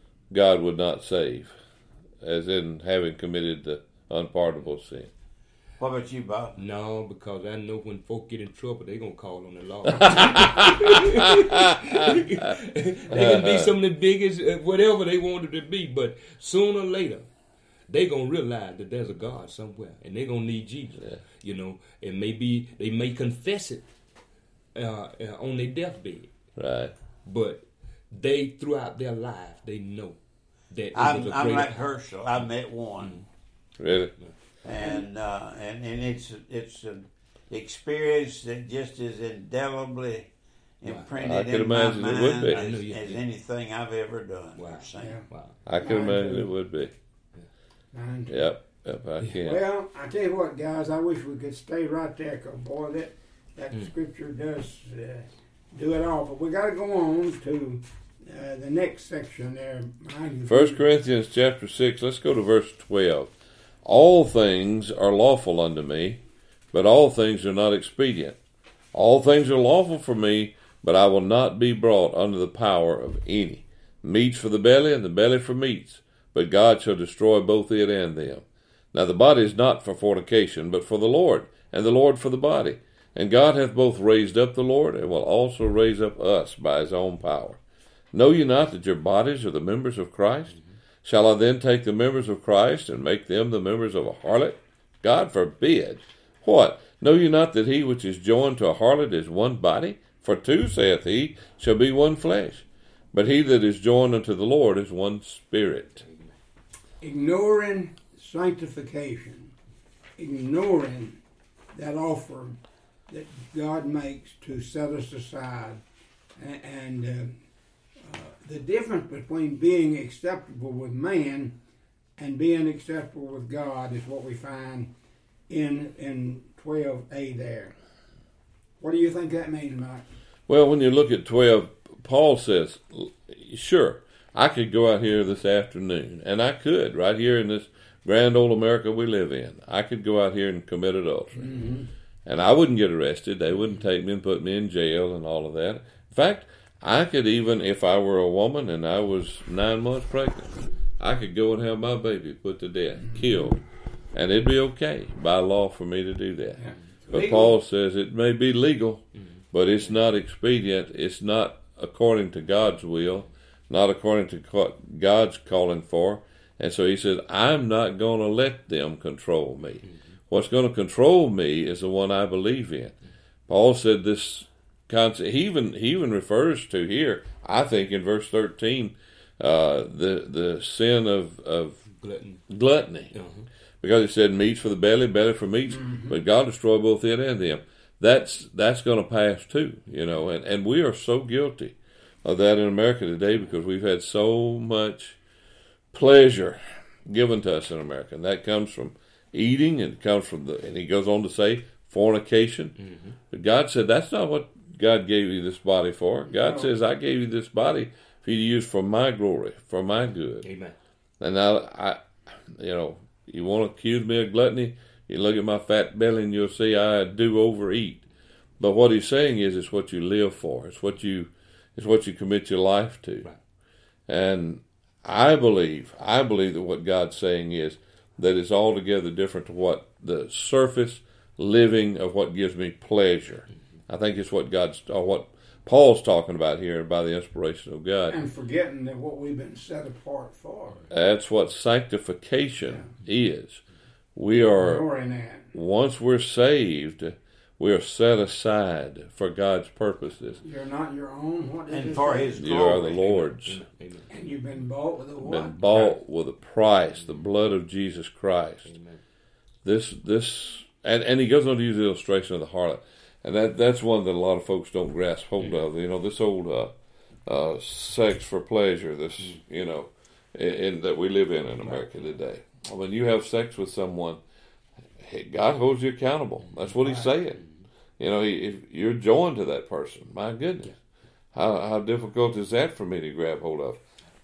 God would not save, as in having committed the unpardonable sin. What about you, Bob? No, because I know when folk get in trouble, they gonna call on the law. They can be some of the biggest, uh, whatever they wanted to be, but sooner or later, they gonna realize that there's a God somewhere, and they gonna need Jesus. Yeah. You know, and maybe they may confess it uh, uh, on their deathbed, Right. but they throughout their life they know that it I'm, was a I'm greater like power. Herschel. I met one, Really? and uh, and and it's it's an experience that just is indelibly imprinted I could in my imagine it would mind be. I as, know you- as anything I've ever done Wow. or seen. Yeah. Wow. I can Mine imagine too. it would be. Mine too. Yep. Yep, I can. Well, I tell you what, guys, I wish we could stay right there, 'cause boy, that that Mm. scripture does uh, do it all. But we got to go on to uh, the next section there. Mind you, First Corinthians chapter six, let's go to verse twelve. All things are lawful unto me, but all things are not expedient. All things are lawful for me, but I will not be brought under the power of any. Meats for the belly, and the belly for meats, but God shall destroy both it and them. Now the body is not for fornication, but for the Lord, and the Lord for the body. And God hath both raised up the Lord, and will also raise up us by his own power. Know ye not that your bodies are the members of Christ? Shall I then take the members of Christ, and make them the members of a harlot? God forbid. What? Know ye not that he which is joined to a harlot is one body? For two, saith he, shall be one flesh. But he that is joined unto the Lord is one spirit. ignoring sanctification, ignoring that offer that God makes to set us aside, and, and uh, uh, the difference between being acceptable with man and being acceptable with God is what we find in in twelve A there. What do you think that means, Mike? Well, when you look at twelve, Paul says, sure, I could go out here this afternoon, and I could, right here in this grand old America we live in. I could go out here and commit adultery. Mm-hmm. And I wouldn't get arrested. They wouldn't take me and put me in jail and all of that. In fact, I could even, if I were a woman and I was nine months pregnant, I could go and have my baby put to death, killed, and it'd be okay by law for me to do that. Yeah. But Legal. Paul says it may be legal, but it's not expedient. It's not according to God's will, not according to what God's calling for. And so he says, I'm not going to let them control me. What's going to control me is the one I believe in. Paul said this concept, he even, he even refers to here, I think in verse thirteen, uh, the the sin of, of Glutton. gluttony. Uh-huh. Because it said meats for the belly, belly for meats, Mm-hmm. but God destroyed both it and them. That's that's going to pass too, you know, and, and we are so guilty of that in America today because we've had so much pleasure given to us in America, and that comes from eating, and it comes from the, and he goes on to say fornication. Mm-hmm. But God said that's not what God gave you this body for. God No. says I gave you this body for you to use for my glory, for my good. Amen. And now I, you know. You want to accuse me of gluttony? You look at my fat belly and you'll see I do overeat. But what he's saying is it's what you live for. It's what you it's what you commit your life to. Right. And I believe, I believe that what God's saying is that it's altogether different to what the surface living of what gives me pleasure. I think it's what God's, or what Paul's talking about here by the inspiration of God. And forgetting that what we've been set apart for. That's what sanctification is. We are, Ignoring that. once we're saved, we are set aside for God's purposes. You're not your own. What did And it for say? his You are the glory. Lord's. Amen. And you've been bought with a what? Been bought with a price, the blood of Jesus Christ. Amen. This, this, and, and he goes on to use the illustration of the harlot. And that that's one that a lot of folks don't grasp hold of. You know, this old uh, uh, sex for pleasure, this, you know, in, in that we live in in America today. When you have sex with someone, hey, God holds you accountable. That's what he's saying. You know, he, if you're joined to that person, my goodness, how how difficult is that for me to grab hold of?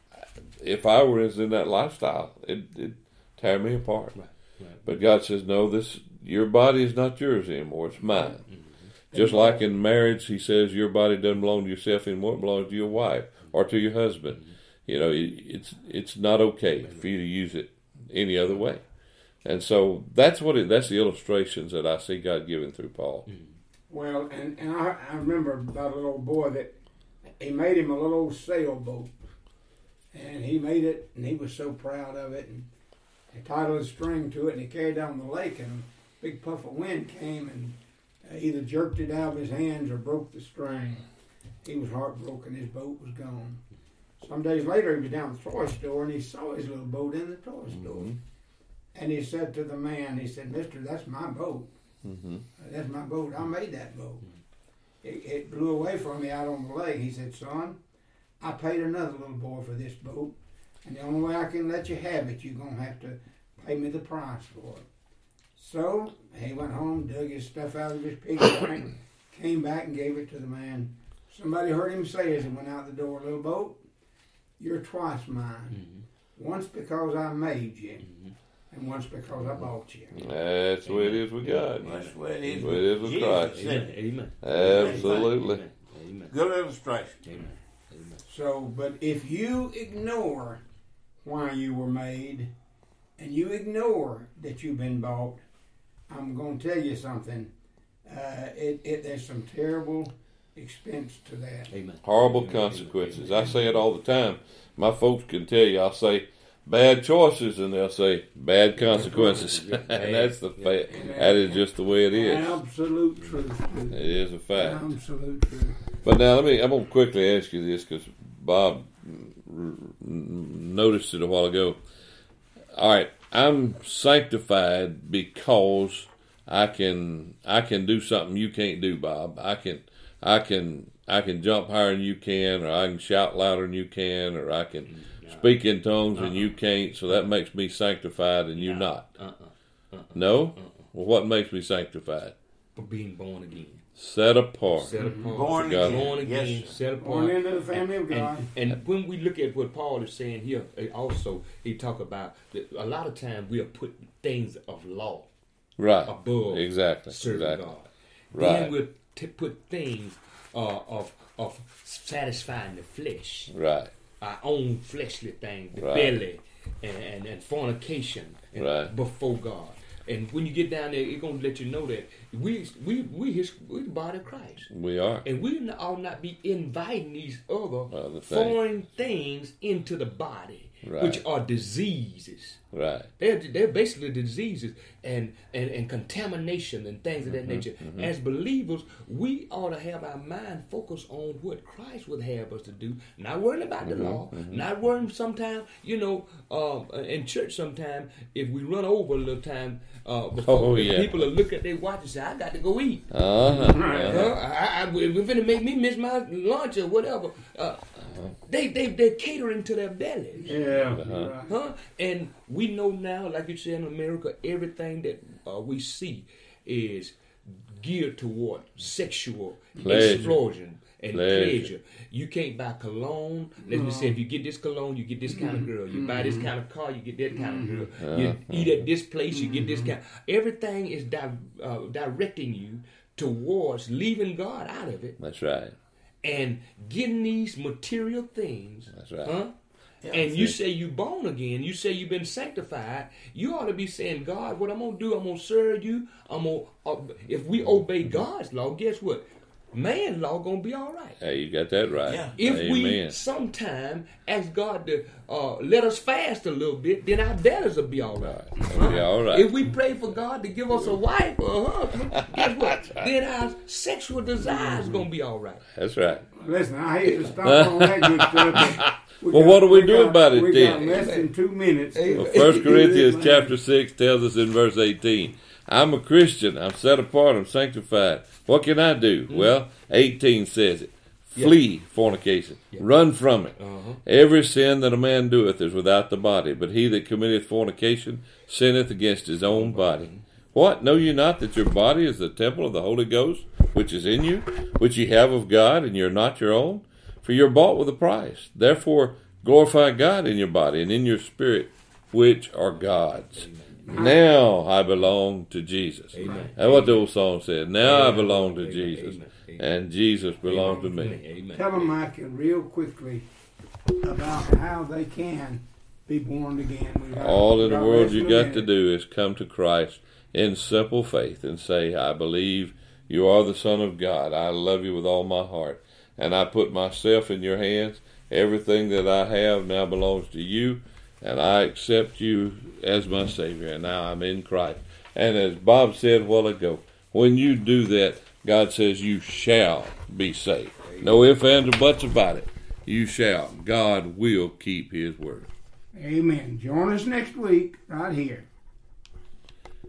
If I was in that lifestyle, it, it'd tear me apart. Right. Right. But God says, no, this your body is not yours anymore. It's mine. Just like in marriage, he says your body doesn't belong to yourself anymore; it belongs to your wife or to your husband. You know, it's it's not okay for you to use it any other way. And so that's what it, that's the illustrations that I see God giving through Paul. Well, and, and I, I remember about a little boy that he made him a little old sailboat. And he made it, and he was so proud of it. And he tied a string to it, and he carried it down the lake, and a big puff of wind came and uh, either jerked it out of his hands or broke the string. He was heartbroken. His boat was gone. Some days later, he was down at the toy store, and he saw his little boat in the toy store. Mm-hmm. And he said to the man, he said, "Mister, that's my boat. Mm-hmm. That's my boat. I made that boat. It, it blew away from me out on the lake." He said, "Son, I paid another little boy for this boat, and the only way I can let you have it, you're going to have to pay me the price for it." So he went home, dug his stuff out of his piggy bank, came back and gave it to the man. Somebody heard him say as he went out the door, "Little boat, you're twice mine. Mm-hmm. Once because I made you, mm-hmm. and once because I bought you." That's the way it is with God. That's the way it is, That's the way it is with Jesus. Christ. Amen. Amen. Absolutely. Amen. Amen. Good illustration. Amen. Amen. So, but if you ignore why you were made, and you ignore that you've been bought, I'm going to tell you something. Uh, it, it there's some terrible expense to that. Amen. Horrible Amen. consequences. I say it all the time. My folks can tell you, I'll say bad choices, and they'll say bad consequences. And that's the fact. That is just the way it is. Absolute truth. It is a fact. Absolute truth. But now let me, I'm going to quickly ask you this, because Bob noticed it a while ago. All right, I'm sanctified because I can I can do something you can't do, Bob. I can I can I can jump higher than you can, or I can shout louder than you can, or I can speak in tongues uh-uh. and you can't. So that makes me sanctified and you no. not. Uh-uh. Uh-uh. No? Uh-uh. Well, what makes me sanctified? For being born again. Set apart. Set apart. Born again. Born again. Yes. Set apart. Born into the family of God. And, and when we look at what Paul is saying here, also he talk about that a lot of times we are put things of law Right. above Exactly. serving Exactly. God. Right. Then we'll t- put things uh, of of satisfying the flesh, Right. our own fleshly thing, the Right. belly, and, and, and fornication, and Right. before God. And when you get down there, it's gonna let you know that we we we his we the body of Christ, We are. and we ought not be inviting these other Other things. foreign things into the body, Right. which are diseases. Right. They're, they're basically diseases and, and, and contamination and things of that Mm-hmm, nature. Mm-hmm. As believers, we ought to have our mind focused on what Christ would have us to do. Not worrying about Mm-hmm, the law. Mm-hmm. Not worrying sometimes, you know, uh, in church sometimes, if we run over a little time, uh, before Oh, yeah. people will look at their watch and say, "I got to go eat." Uh-huh. Uh, uh-huh. I, I, we're finna make me miss my lunch or whatever. Uh, they, they, they're catering to their bellies. Yeah. Uh-huh. Right. Huh? And we know now, like you said, in America, everything that uh, we see is geared toward sexual Pleasure. explosion and Pleasure. pleasure. You can't buy cologne. Let me say, if you get this cologne, you get this kind of girl. You buy this kind of car, you get that kind of girl. You eat at this place, you get this kind. Everything is di- uh, directing you towards leaving God out of it That's right. and getting these material things. That's right. Huh? And you say you born again. You say you've been sanctified. You ought to be saying, "God, what I'm gonna do? I'm gonna serve you. I'm gonna. Uh, if we obey God's law, guess what? Man law gonna be all right. Hey, you got that right. Yeah. If Amen. we sometime ask God to uh, let us fast a little bit, then our debtors will be all right. That'll be all right. If we pray for God to give us a wife or a husband, guess what? Then our sexual desires gonna be all right. That's right. Listen, I hate to stop on that good stuff. but we Well, got- what do we do got- about it we then? got less than two minutes. Well, First Corinthians chapter six tells us in verse eighteen, I'm a Christian. I'm set apart. I'm sanctified. What can I do? Mm-hmm. Well, eighteen says it. Flee yeah. fornication. Yeah. Run from it. Uh-huh. Every sin that a man doeth is without the body, but he that committeth fornication sinneth against his own body. Mm-hmm. What? Know ye not that your body is the temple of the Holy Ghost, which is in you, which ye have of God, and ye are not your own? For you are bought with a price. Therefore glorify God in your body and in your spirit, which are God's. Amen. Now I belong to Jesus. Amen. That's what the old song said. Now Amen. I belong to Amen. Jesus. Amen. Amen. And Jesus belongs Amen. to me. Amen. Tell them, Mike, real quickly about how they can be born again. We got, All in the world you got to minute. do is come to Christ in simple faith and say, I believe you are the Son of God. I love you with all my heart. And I put myself in your hands. Everything that I have now belongs to you. And I accept you as my Savior. And now I'm in Christ. And as Bob said a while ago, when you do that, God says you shall be saved. No ifs, ands, or buts about it. You shall. God will keep his word. Amen. Join us next week right here.